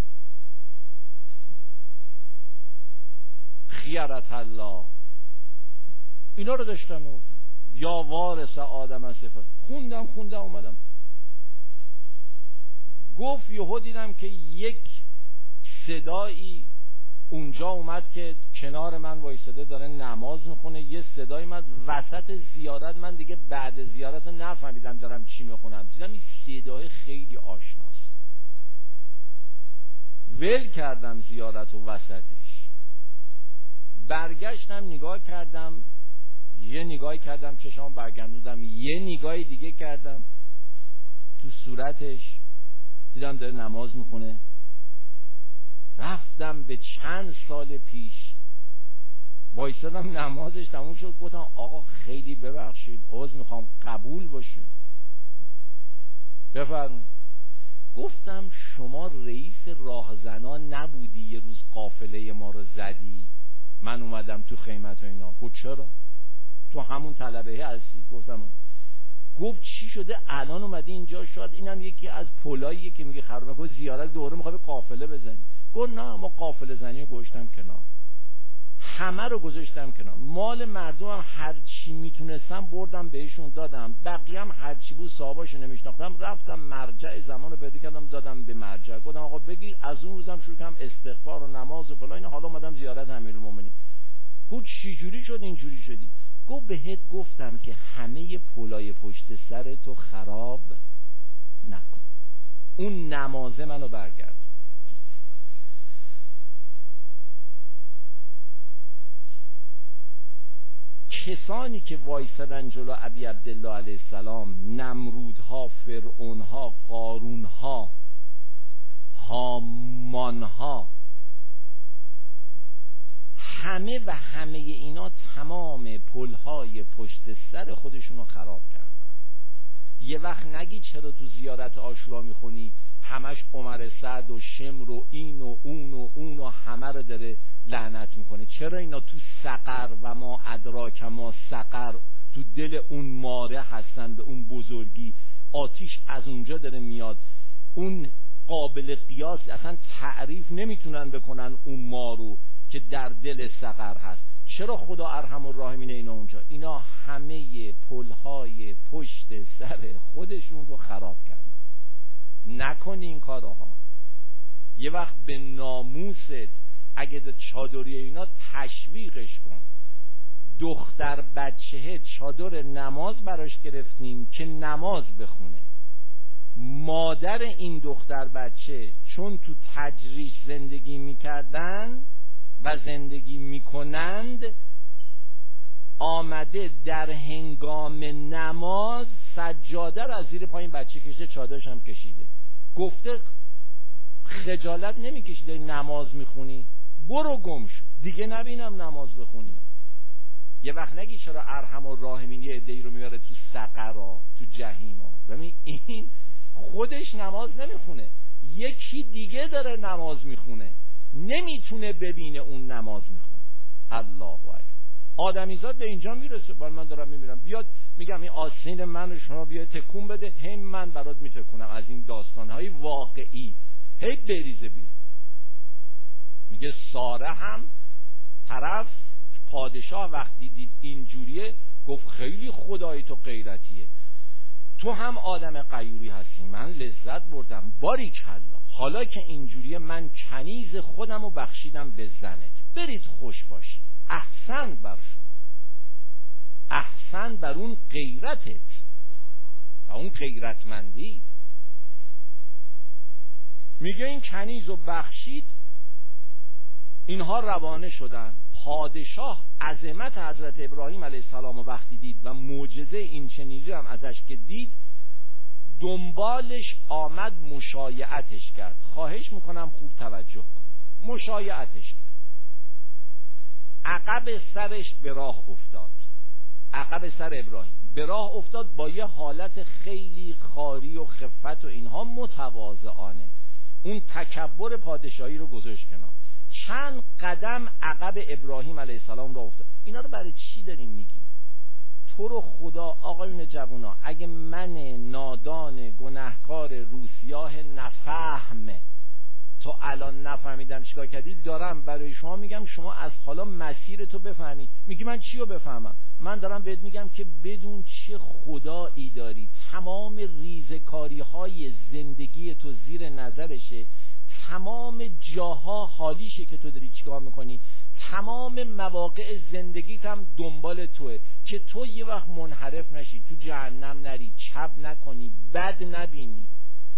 خیرت الله، اینا رو داشتم میگفتم، یا وارث آدم صفت. خوندم اومدم. گفت یهو دیدم که یک صدایی اونجا اومد که کنار من وایساده داره نماز میخونه، یه صدایی اومد وسط زیارت. من دیگه بعد زیارت رو نفهمیدم دارم چی میخونم، دیدم این صدای خیلی آشناست. ول کردم زیارت و وسطش، برگشتم نگاه کردم، یه نگاهی کردم چشام برگردوندم، یه نگاهی دیگه کردم تو صورتش، دیدم داره نماز میخونه. رفتم به چند سال پیش وایسادم، نمازش تموم شد، گفتم آقا خیلی ببخشید عذر میخوام، قبول باشه بفرمایید. گفتم شما رئیس راهزنان نبودی یه روز قافله ما رو زدی من اومدم تو خیمت و اینا؟ گفت چرا؟ تو همون طلبه هستی؟ گفتم. گفت چی شده الان اومدی اینجا؟ شاید اینم یکی از پلاییه که میگه خرابه. گفت زیارت دوره میخوای قافله بزنی؟ گفت نه ما قافله زنی رو گذاشتم کنار، همه رو گذاشتم کنار، مال مردمم هر چی میتونستم بردم بهشون دادم، بقیه هم هر چی بود صاحباشو نمیشناختم، رفتم مرجع زمان رو پیدا کردم دادم به مرجع. گفتم آقا بگیر. از اون روزم شروع کردم استغفار و نماز و فلان، حالا اومدم زیارت امیرالمومنین. گفت چی جوری شد اینجوری شدی؟ گفت بهت گفتم که همه پلای پشت سر تو خراب نکن، اون نمازه منو برگرد. کسانی که وایسادن جلو ابی عبدالله علیه السلام، نمرودها، فرعونها، قارونها، هامانها، همه و همه اینا تمام پلهای پشت سر خودشون رو خراب کردن. یه وقت نگی چرا تو زیارت عاشورا میخونی همش عمر سعد و شمر و این و اون و اون و همه رو داره لعنت میکنه. چرا اینا تو سقر و ما ادراک ما سقر، تو دل اون ماره هستن، به اون بزرگی آتیش از اونجا داره میاد، اون قابل قیاس اصلا تعریف نمیتونن بکنن اون مارو که در دل سقر هست. چرا خدا ارحم الراحمین اینا اونجا؟ اینا همه پلهای پشت سر خودشون رو خراب کردن. نکنی این کارها. یه وقت به ناموست اگه چادری اینا تشویقش کن. دختر بچهه چادر نماز براش گرفتیم که نماز بخونه. مادر این دختر بچه چون تو تجریش زندگی میکردن و زندگی میکنند، آمده در هنگام نماز سجاده رو از زیر پایین بچه کشیده، چادرش هم کشیده. گفته خجالت نمیکشیده نماز میخونی؟ برو گم شو، دیگه نبینم نماز بخونی. یه وقت نگی چرا ارحم الراحمین یه عده‌ای رو میاره تو سقرا، تو جهیما. ببین این خودش نماز نمیخونه، یکی دیگه داره نماز میخونه، نمیتونه ببینه اون نماز میخونه. الله اکبر. آدمیزاد به اینجا میرسه. من دارم میبینم، بیاد میگم این آستین من و شما بیاد تکون بده، هم من برات میتکونم از این داستانهای واقعی، هی بریزه بیرون. میگه ساره هم طرف پادشاه وقتی دید اینجوریه گفت خیلی خدای تو غیرتیه، تو هم آدم غیوری هستی، من لذت بردم، باریکالله، حالا که اینجوریه من کنیز خودم رو بخشیدم به زنت، برید خوش باشید، احسن بر شما، احسن بر اون غیرتت و اون غیرتمندی. میگه این کنیز رو بخشید، اینها روانه شدن. پادشاه عظمت حضرت ابراهیم علیه السلام وقتی دید و معجزه این چنینی هم ازش که دید، دنبالش آمد، مشایعتش کرد. خواهش میکنم خوب توجه کن. مشایعتش کرد، عقب سرش به راه افتاد، عقب سر ابراهیم به راه افتاد با یه حالت خیلی خاری و خفت و اینها، متواضعانه اون تکبر پادشاهی رو گذاشت کنار، چند قدم عقب ابراهیم علیه السلام را افتاد. اینا رو برای چی داریم میگیم؟ تو رو خدا آقایون جوونا، اگه من نادان گناهکار روسیاه نفهم تو الان نفهمیدم چیکار کردی، دارم برای شما میگم شما از حالا مسیر تو بفهمی. میگی من چی رو بفهمم؟ من دارم بهت میگم که بدون چه خدایی داری، تمام ریزکاری های زندگی تو زیر نظرشه، تمام جاها حالیشه که تو داری چیکار میکنی، تمام مواقع زندگیت هم دنبال توه که تو یه وقت منحرف نشی، تو جهنم نری، چپ نکنی، بد نبینی،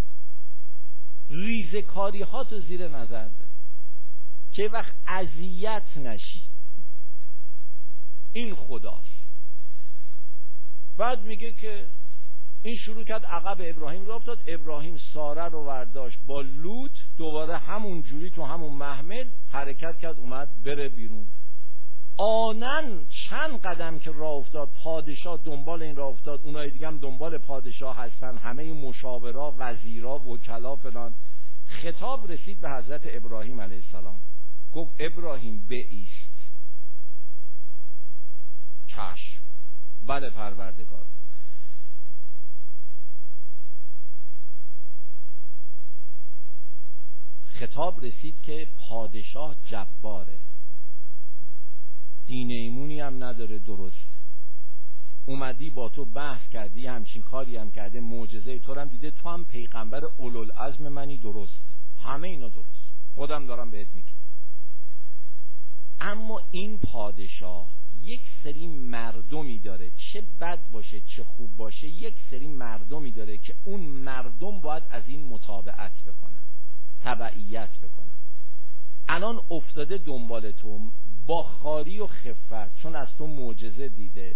ریزکاری ها تو زیر نظر ده که یه وقت اذیت نشی. این خداست. بعد میگه که این شروع کرد عقب ابراهیم رو افتاد، ابراهیم ساره رو برداشت با لوط، دوباره همون جوری تو همون محمل حرکت کرد، اومد بره بیرون. آنن چند قدم که راه افتاد، پادشاه دنبال این راه افتاد، اونای دیگه هم دنبال پادشاه هستن، همه این مشاورا، وزیرا، وکلا فلان. خطاب رسید به حضرت ابراهیم علیه السلام، گفت ابراهیم بایست. چشم، بله پروردگار. خطاب رسید که پادشاه جباره، دین ایمونی هم نداره، درست اومدی با تو بحث کردی، همچین کاری هم کرده، معجزه تو هم دیده، تو هم پیغمبر اولوالعزم منی، درست، همه اینا درست، خودم دارم بهت میگم. اما این پادشاه یک سری مردمی داره، چه بد باشه چه خوب باشه، یک سری مردمی داره که اون مردم باید از این متابعت بکنن، تبعیت بکنن. الان افتاده دنبال تو با خاری و خفت، چون از تو معجزه دیده.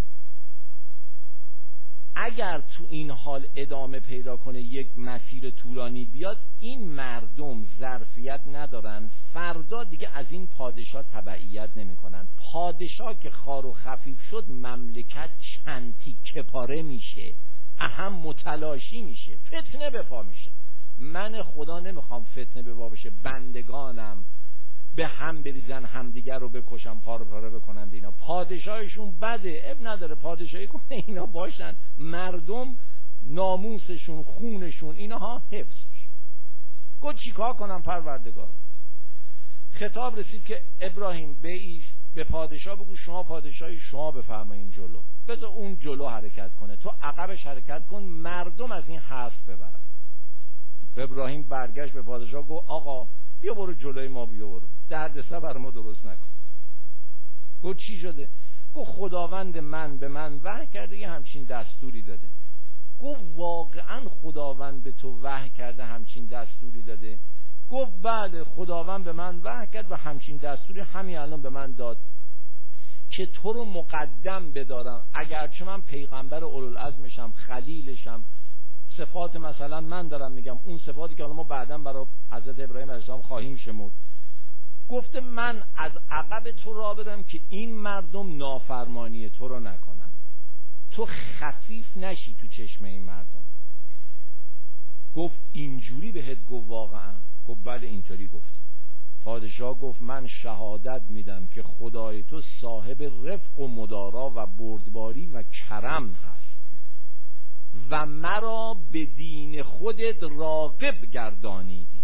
اگر تو این حال ادامه پیدا کنه، یک مسیر طولانی بیاد، این مردم ظرفیت ندارن، فردا دیگه از این پادشاه تبعیت نمی کنن. پادشاه که خار و خفیف شد، مملکت چند تیکه پاره میشه، اهم متلاشی میشه، فتنه به پا میشه. من خدا نمیخوام فتنه به پا بشه، بندگانم به هم بریزن، همدیگر رو بکشن، پاره پاره بکنن. اینا پادشاهشون بده، اب نداره، پادشاهی کنه، اینا باشن، مردم ناموسشون، خونشون، اینها حفظ میشه. گفت چیکار کنم پروردگار؟ خطاب رسید که ابراهیم بایست، به پادشاه بگو شما پادشاهی، شما بفرمایین جلو، بذار اون جلو حرکت کنه، تو عقبش حرکت کن، مردم از این حرف ببرن. ابراهیم برگشت به پادشاه گفت آقا بیا برو جلوی ما، بیا برو، دردسر بر ما درست نکن. گفت چی شده؟ گفت خداوند من به من وحی کرده، یه همچین دستوری داده. گفت واقعا خداوند به تو وحی کرده، همچین دستوری داده؟ گفت بله، خداوند به من وحی کرد و همچین دستوری همین الان به من داد که تو رو مقدم بدارم، اگرچه من پیغمبر اولوالعزمشم، خلیلشم، صفات مثلا من دارم میگم، اون صفاتی که حالا ما بعداً برای حضرت ابراهیم علیه السلام خواهیم شمرد. گفته من از عقب تو راه برم که این مردم نافرمانی تو رو نکنن، تو خفیف نشی تو چشم این مردم. گفت اینجوری بهت گفت واقعا؟ گفت بله اینطوری گفت. پادشاه گفت من شهادت میدم که خدای تو صاحب رفق و مدارا و بردباری و کرم هست و مرا به دین خودت راغب گردانیدی.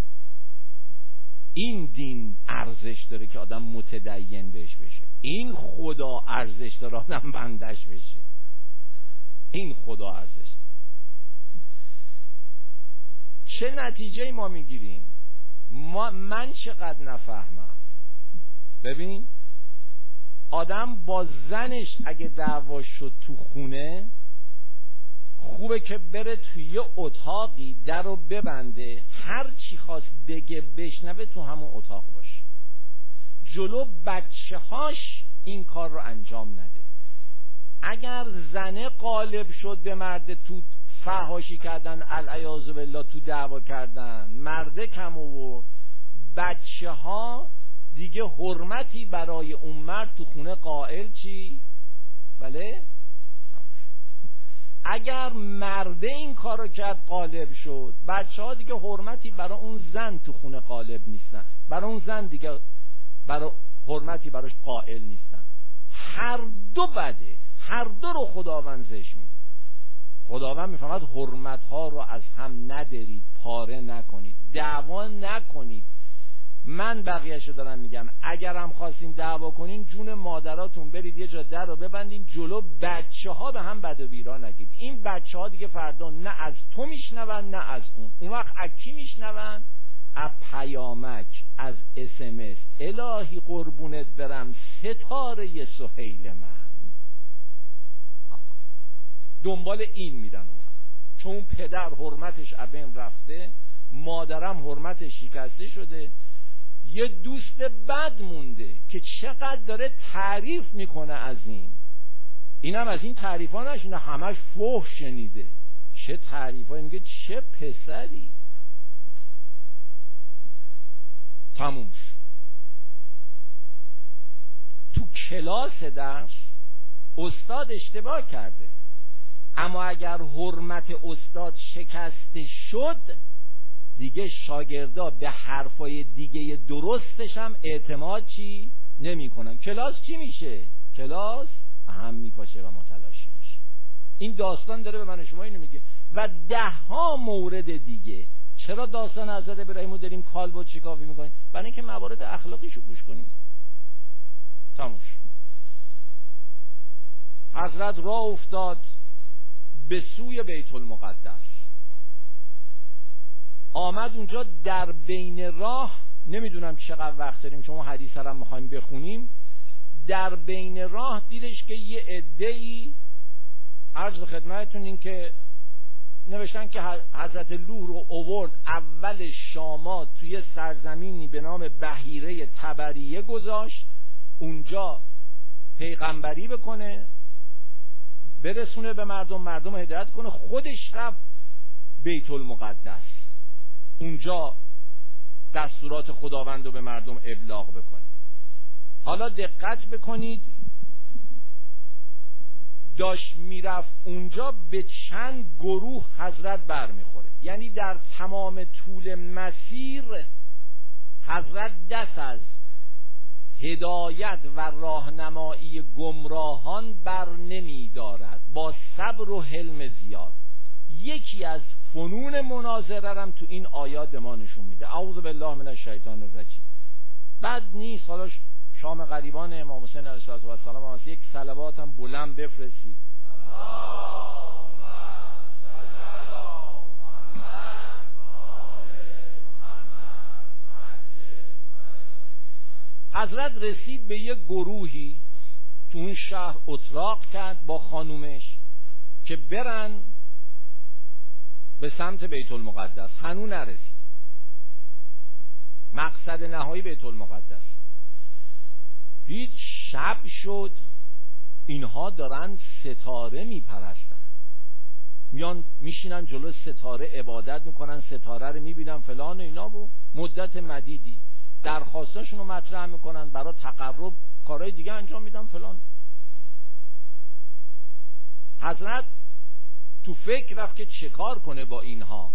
این دین ارزش داره که آدم متدین بهش بشه، این خدا ارزش داره آدم بندش بشه، این خدا ارزش داره. چه نتیجه ما میگیریم؟ من چقدر نفهمم. ببین آدم با زنش اگه دعوا شد تو خونه، خوبه که بره توی یه اتاقی در رو ببنده، هر چی خواست بگه بشنوه تو همون اتاق باشه، جلو بچه هاش این کار رو انجام نده. اگر زنه غالب شد به مرد تو فحاشی کردن، العیاذ بالله تو دعوا کردن، مرده کم آورد، بچه ها دیگه حرمتی برای اون مرد تو خونه قائل چی؟ بله؟ اگر مرده این کارو کرد غالب شد، بچه ها دیگه حرمتی برای اون زن تو خونه غالب نیستن، برای اون زن دیگه برای حرمتی براش قائل نیستن. هر دو بده، هر دو رو خداوند زشت میده. خداوند میفهمد حرمت ها رو از هم ندارید، پاره نکنید، دعوا نکنید. من بقیه‌شو دارم میگم، اگر هم خواستین دعوا کنین جون مادراتون برید یه جا در رو ببندین، جلو بچه ها به هم بد و بیرا نگید. این بچه ها دیگه فردا نه از تو میشنون نه از اون وقت از کی میشنون؟ از پیامک، از SMS. الهی قربونت برم ستاره سهیل من، دنبال این میرن اون وقت. چون پدر حرمتش ابن رفته، مادرم حرمتش شکسته شده، یه دوست بد مونده که چقدر داره تعریف میکنه از اینم از این تعریفا نشینه، همش فحش شنیده. چه تعریفایی میگه، چه پسری. تموم شد. تو کلاس درس استاد اشتباه کرده، اما اگر حرمت استاد شکسته شد دیگه شاگردا به حرفای دیگه درستش هم اعتماد چی نمی کنن. کلاس چی میشه؟ کلاس هم میپاشه و متلاشی میشه. این داستان داره به من شما اینو میگه و 10 مورد دیگه. چرا داستان حضرت ابراهیمو داریم کالبد شکافی میکنیم؟ برای اینکه موارد اخلاقیشو گوش کنیم. تموم شد. حضرت راه افتاد به سوی بیت المقدس، آمد اونجا. در بین راه، نمیدونم چقدر وقت داریم، شما حدیث هم میخوایم بخونیم، در بین راه دیدش که یه عده‌ای، عرض خدمتتون این که نوشتن که حضرت لوح رو آورد اول شامات توی سرزمینی به نام بحیره تبریه گذاشت، اونجا پیغمبری بکنه، برسونه به مردم هدایت کنه. خودش رفت بیت المقدس، اونجا دستورات خداوند رو به مردم ابلاغ بکنه. حالا دقت بکنید، داشت میرفت اونجا به چند گروه حضرت برمیخوره. یعنی در تمام طول مسیر حضرت دست از هدایت و راهنمایی گمراهان بر نمی دارد، با صبر و حلم زیاد. یکی از فنون مناظره هم تو این آیات ما نشون میده. اعوذ بالله من الشیطان الرجیم. بد نیست حالا شام غریبان امام حسین علیه السلام هم یک صلوات هم بلند بفرستید. حضرت رسید به یک گروهی تو اون شهر، اتراق کرد با خانومش که برن به سمت بیت المقدس. هنوز نرسید، مقصد نهایی بیت المقدس. دید شب شد، اینها دارن ستاره میپرستن، میان میشینن جلو ستاره عبادت میکنن، ستاره رو میبینن فلان و اینا. و مدت مدیدی درخواستاشون رو مطرح میکنن، برای تقرب کارهای دیگه انجام میدن فلان. حضرت تو فکر رفت که چه کار کنه با اینها،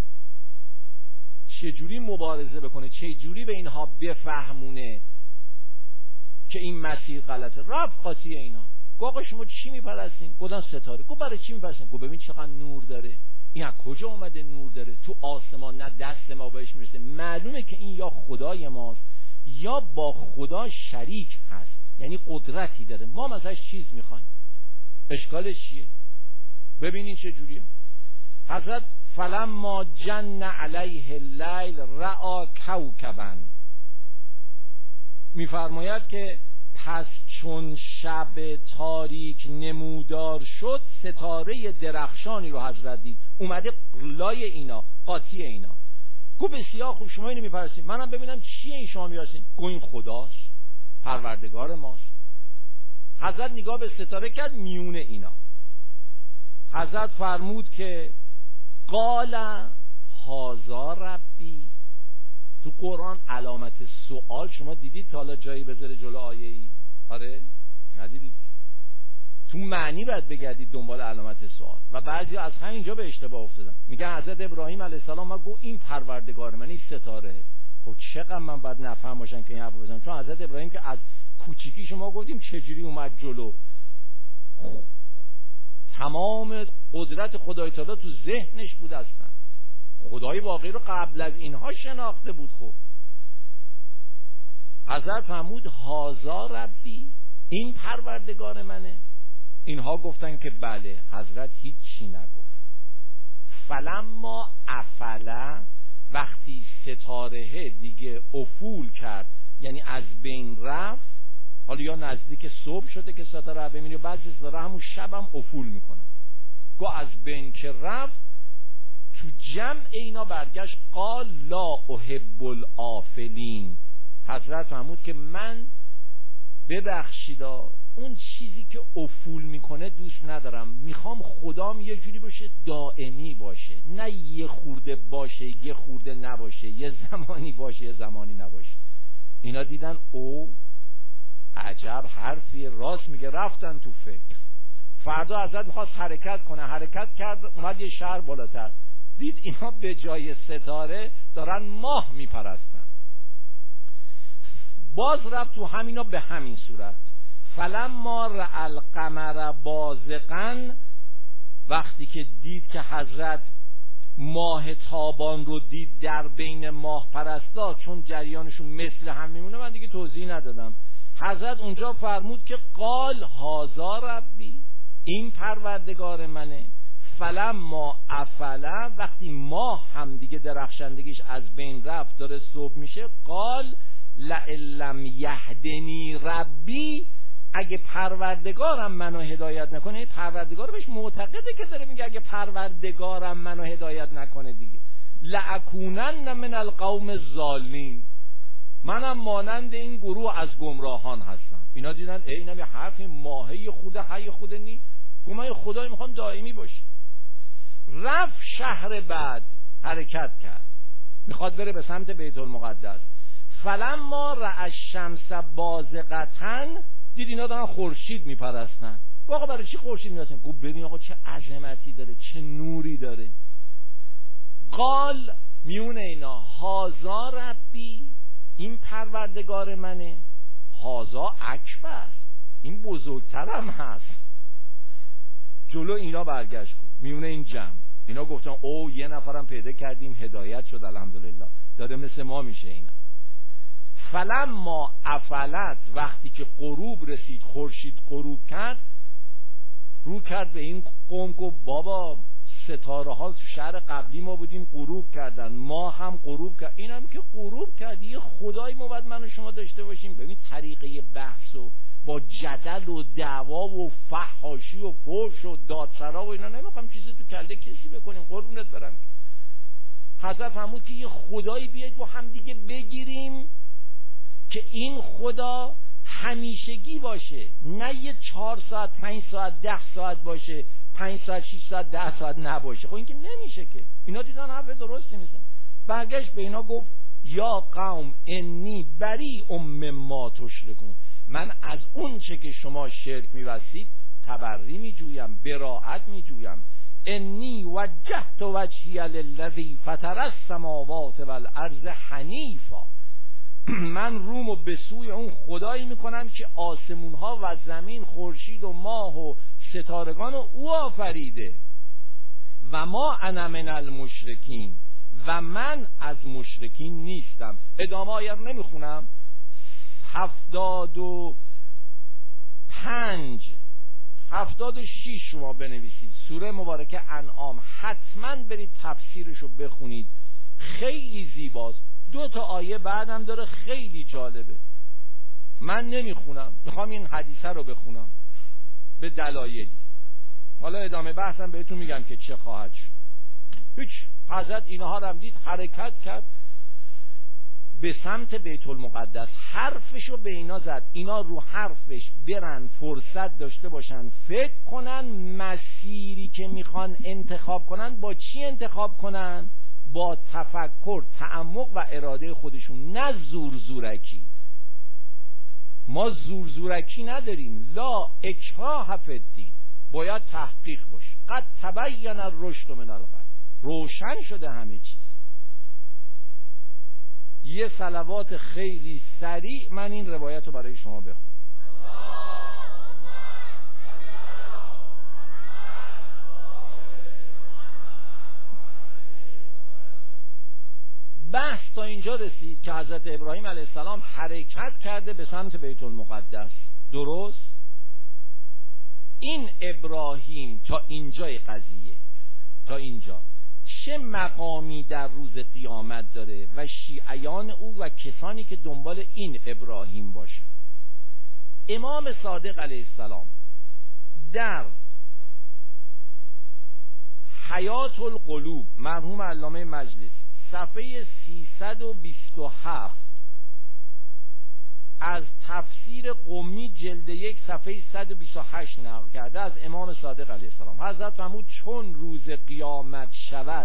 چه جوری مبارزه بکنه، چه جوری به اینها بفهمونه که این مسیر غلطه. رفت قاطی اینا، گفت آقا شما چی میپرستین؟ گفتن ستاره. گفت برای چی میپرستین؟ گفت ببین چقدر نور داره، این از کجا اومده نور داره؟ تو آسمان نه دست ما بهش میرسه. معلومه که این یا خدای ماست یا با خدا شریک هست، یعنی قدرتی داره، ما مثلا چیز میخوایم. اشکالش چیه؟ ببینین چه جوریه. حضرت فلما جن علیه اللیل رأى کوکبا، میفرماید که پس چون شب تاریک نمودار شد ستاره درخشانی رو حضرت دید، اومده لای اینا، قاطی اینا. گفت بسیار خوب، شما اینو میپرستید، منم ببینم چیه این شما میپرستید. گفت این خداست، پروردگار ماست. حضرت نگاه به ستاره کرد میونه اینا. حضرت فرمود که قال هذا ربی. تو قرآن علامت سوال شما دیدید تا حالا جایی بذاره جلو آیه ای؟ آره؟ ندیدید. تو معنی باید بگردید دنبال علامت سوال، و بعضی از همینجا به اشتباه افتادن. میگن حضرت ابراهیم علیه السلام ما گفت این پروردگار من، این ستاره. خب چقدر من باید نفهم باشم که این حرف بزنم؟ چون حضرت ابراهیم که از کوچیکی شما گفتیم چجوری اومد جلو، تمام قدرت خدای تعالی تو ذهنش بود، اصلا خدای واقعی رو قبل از اینها شناخته بود. خب حضرت فرمود هذا ربی، این پروردگار منه. اینها گفتن که بله. حضرت هیچی نگفت. فلما افلا، وقتی ستاره دیگه افول کرد، یعنی از بین رفت، حالا یا نزدیک صبح شده که ستاره ببینید، بعضی ستاره همون شب هم افول میکنن. گو از بین که رفت، تو جمع اینا برگشت قال لا احب الافلین. حضرت فرمود که من ببخشید اون چیزی که افول میکنه دوست ندارم، میخوام خدام یه جوری باشه دائمی باشه، نه یه خورده باشه یه خورده نباشه، یه زمانی باشه یه زمانی نباشه. اینا دیدن او عجب حرفی، راست میگه، رفتن تو فکر. فردا حضرت میخواست حرکت کنه، حرکت کرد، اومد یه شهر بالاتر، دید اینا به جای ستاره دارن ماه میپرستن. باز رفت تو همینا به همین صورت. فلما رأى القمر بازغا، وقتی که دید که حضرت ماه تابان رو دید در بین ماه پرستا، چون جریانشون مثل هم میمونه، من دیگه توضیح ندادم. حضرت اونجا فرمود که قال هذا ربی، این پروردگار منه. فلما افلا، وقتی ماه هم دیگه درخشندگیش از بین رفت، داره صبح میشه، قال لئن لم یهدنی ربی، اگه پروردگارم منو هدایت نکنه. پروردگار بهش معتقده که داره میگه اگه پروردگارم منو هدایت نکنه دیگه لأکونن من القوم الضالین، منم مانند این گروه از گمراهان هستم. اینا دیدن اینم یه حرف ماهی خوده حی خوده نی، گفت من خدای میخوام دائمی باشه. رفت شهر بعد حرکت کرد، میخواد بره به سمت بیت المقدس. فلما رأى الشمس بازغة، دید اینا دارن خورشید میپرستن. آقا برای چی خورشید میپرستن؟ گفت ببین آقا چه عظمتی داره، چه نوری داره. قال میونه اینا هذا ربی، این پروردگار منه. هذا اکبر، این بزرگترم هست. جلو اینا برگشت کن میونه این جمع. اینا گفتن او یه نفرم پیدا کردیم هدایت شد الحمدلله، داره مثل ما میشه اینا. فلما افلت، وقتی که غروب رسید، خورشید غروب کرد، رو کرد به این قوم گفت بابا ستاره ها تو شهر قبلی ما بودیم غروب کردن، ما هم غروب کرد، این هم که غروب کرد، یه خدایی ما باید من و شما داشته باشیم. ببین طریقه بحث و با جدل و دعوا و فحاشی و فحش و دادسرا و اینا نمیخوام چیزی تو کله کسی بکنیم، قربونت برم. حضرت فرمود که یه خدایی بیاید با هم دیگه بگیریم که این خدا همیشگی باشه، نه یه 4 ساعت 5 ساعت 10 ساعت باشه، 5 ساعت 6 ساعت 10 ساعت نباشه. خب این که نمیشه که. اینا دیدن حرف درستی میزنن. برگشت به اینا گفت یا قوم انی بریء مما تشرکون، من از اون چه که شما شرک می‌ورزید تبری می‌جویم، براءت می‌جویم. انی وجهت وجهی للذی فطر السماوات والارض حنیفا، من رومو به سوی اون خدایی میکنم که آسمونها و زمین، خورشید و ماه و ستارگان او آفریده. و ما انا من المشرکین، و من از مشرکین نیستم. ادامه آیه رو نمیخونم. 76 شما بنویسید، سوره مبارکه انعام، حتما برید تفسیرشو بخونید، خیلی زیباست. 2 تا آیه بعدم داره خیلی جالبه. من نمیخونم، میخوام این حدیثه رو بخونم به دلایلی. حالا ادامه بحثم بهتون میگم که چه خواهد شد. هیچ، حضرت اینها رو هم دید حرکت کرد به سمت بیت المقدس، حرفشو به اینا زد. اینا رو حرفش برن، فرصت داشته باشن فکر کنن مسیری که میخوان انتخاب کنن با چی انتخاب کنن؟ با تفکر، تعمق و اراده خودشون، نه زور زورکی. ما زور زورکی نداریم. لا اکراه فی الدین، باید تحقیق باشه. قد تبین الرشد من الغی، روشن شده همه چیز. یه صلوات خیلی سریع من این روایت رو برای شما بخونم. بحث تا اینجا رسید که حضرت ابراهیم علیه السلام حرکت کرده به سمت بیت المقدس. درست؟ این ابراهیم تا اینجای قضیه، تا اینجا چه مقامی در روز قیامت داره و شیعیان او و کسانی که دنبال این ابراهیم باشن؟ امام صادق علیه السلام در حیات القلوب مرحوم علامه مجلسی صفحه 327 از تفسیر قمی جلد 1 صفحه 128 نقل کرده از امام صادق علیه السلام. حضرت فرمود چون روز قیامت شود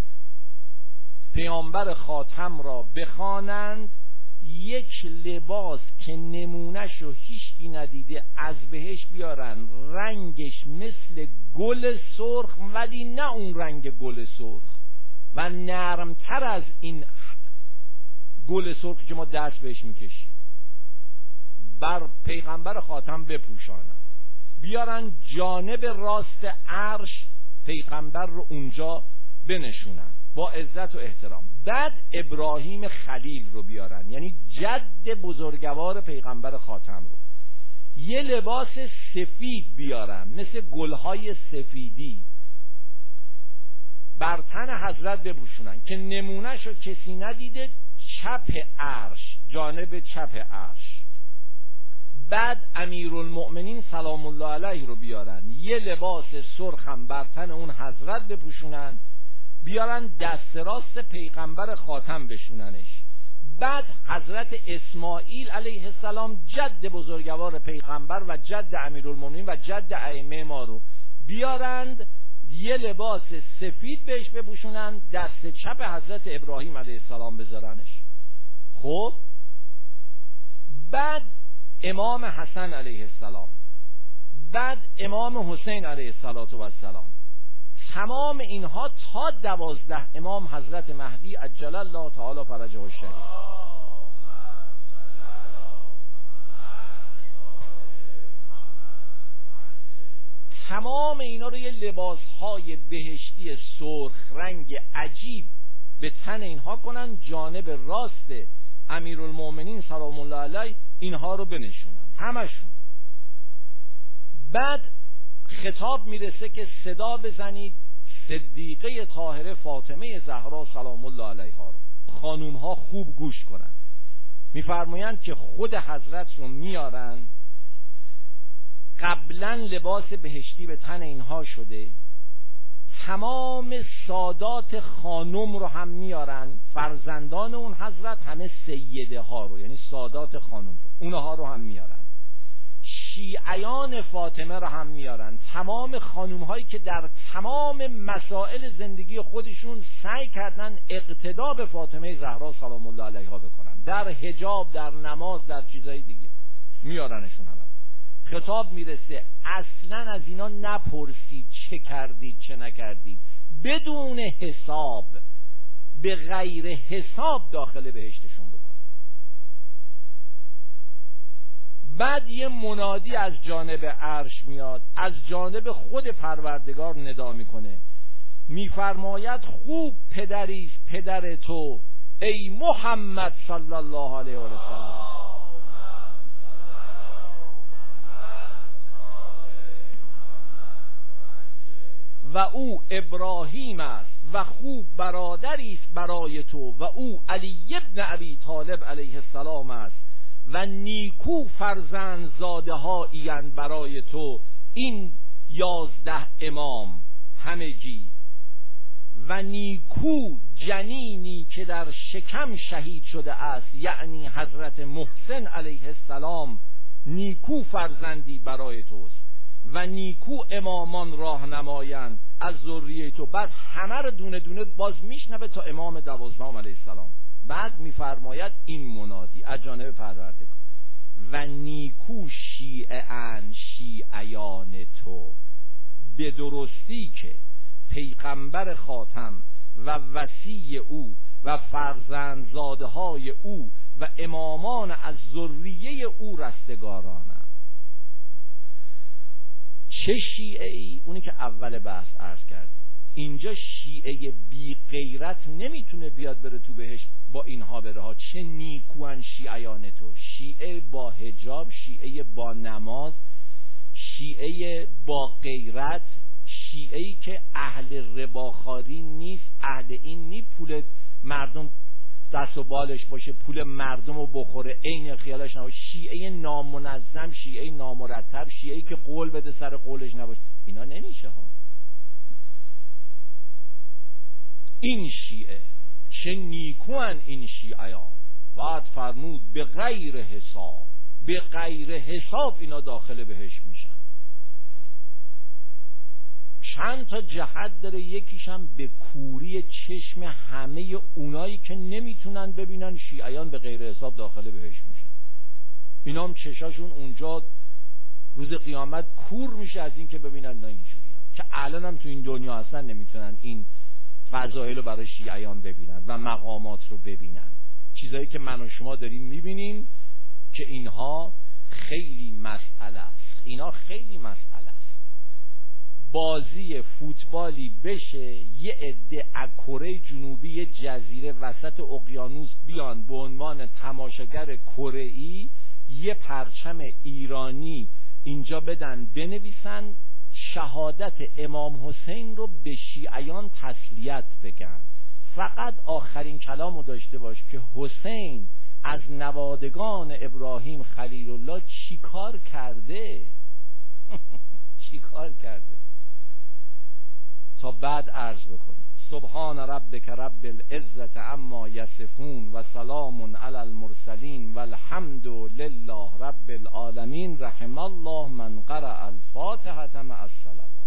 پیامبر خاتم را بخوانند، یک لباس که نمونهشو هیچکی ندیده از بهش بیارن، رنگش مثل گل سرخ ولی نه اون رنگ گل سرخ و نرمتر از این گل سرخی که ما دست بهش میکشیم، بر پیغمبر خاتم بپوشانن، بیارن جانب راست عرش پیغمبر رو اونجا بنشونن با عزت و احترام. بعد ابراهیم خلیل رو بیارن، یعنی جد بزرگوار پیغمبر خاتم رو، یه لباس سفید بیارن مثل گلهای سفیدی بر تن حضرت بپوشونن که نمونهشو کسی ندیده، چپ عرش، جانب چپ عرش. بعد امیرالمؤمنین سلام الله علیه رو بیارن، یه لباس سرخم بر تن اون حضرت بپوشونن، بیارن دست راست پیغمبر خاتم بشوننش. بعد حضرت اسماعیل علیه السلام جد بزرگوار پیغمبر و جد امیرالمؤمنین و جد ائمه ما رو بیارند، یه لباس سفید بهش بپوشونن، دست چپ حضرت ابراهیم علیه السلام بذارنش. خب بعد امام حسن علیه السلام، بعد امام حسین علیه السلام، تمام اینها تا 12 امام حضرت مهدی عجل الله تعالی فرجه الشریف، تمام اینا رو یه لباسهای بهشتی سرخ رنگ عجیب به تن اینها کنن، جانب راست امیرالمؤمنین سلام الله علیه اینها رو بنشونن همشون. بعد خطاب میرسه که صدا بزنید صدیقه طاهره فاطمه زهرا سلام الله علیها رو. خانوم ها خوب گوش کنن، میفرمایند که خود حضرت رو میارن، قبلا لباس بهشتی به تن اینها شده، تمام سادات خانم رو هم میارن، فرزندان اون حضرت همه سیده ها رو، یعنی سادات خانم رو، اونها رو هم میارن. شیعیان فاطمه را هم میارن، تمام خانوم هایی که در تمام مسائل زندگی خودشون سعی کردن اقتدا به فاطمه زهرا سلام الله علیها بکنن، در حجاب، در نماز، در چیزای دیگه، میارنشون هم. خطاب میرسه اصلا از اینا نپرسید چه کردید چه نکردید، بدون حساب، به غیر حساب داخل بهشتشون بکن. بعد یه منادی از جانب عرش میاد، از جانب خود پروردگار ندا میکنه، میفرماید خوب پدریست پدر تو ای محمد صلی الله علیه و سلم. و او ابراهیم است و خوب برادری است برای تو و او علی ابن ابی طالب علیه السلام است و نیکو فرزند زاده هایند برای تو این 11 امام همگی و نیکو جنینی که در شکم شهید شده است، یعنی حضرت محسن علیه السلام نیکو فرزندی برای توست و نیکو امامان راهنمایند از ذریه تو. بعد همه رو دونه دونه باز میشنوه تا امام 12 علیه السلام. بعد میفرماید این منادی از جانب پروردگار و نیکو شیعیان تو، به درستی که پیغمبر خاتم و وصی او و فرزندزاده های او و امامان از ذریه او رستگارانند. چه شیعه ای؟ اونی که اول بحث عرض کرد. اینجا شیعه بی غیرت نمیتونه بیاد بره تو بهشت با اینها بره ها. چه نیکوان شیعیان تو، شیعه با حجاب، شیعه با نماز، شیعه با غیرت، شیعه ای که اهل رباخاری نیست، اهل این نی پول مردم دست و بالش باشه، پول مردم رو بخوره، عین خیالش نباشه، شیعه نامنظم، شیعه نامرتب، شیعه که قول بده سر قولش نباشه. اینا نمیشه ها. این شیعه چه نیکوان این شیعیان. بعد فرمود به غیر حساب، به غیر حساب اینا داخل بهشت میشن. چند تا جهت داره، یکیش هم به کوری چشم همه اونایی که نمیتونن ببینن شیعیان به غیر حساب داخل بهشت میشن. اینا هم چشاشون اونجا روز قیامت کور میشه از این که ببینن نه اینجوری هم. که الان هم تو این دنیا هستن نمیتونن این فضایل رو برای شیعیان ببینن و مقامات رو ببینن. چیزایی که من و شما داریم میبینیم که اینها خیلی مسئله است. اینا خیلی مسئله است. بازی فوتبالی بشه، یه عده از کره جنوبی، یه جزیره وسط اقیانوس بیان به عنوان تماشاگر کره‌ای، یه پرچم ایرانی اینجا بدن بنویسن شهادت امام حسین رو به شیعیان تسلیت بگن. فقط آخرین کلامو داشته باش که حسین از نوادگان ابراهیم خلیل الله چی کار کرده چی کار کرده. تا بعد عرض بکنیم سبحان ربک رب العزة عما یصفون و سلام علی المرسلین و الحمد لله رب العالمین. رحم الله من قرأ الفاتحة مع الصلوات.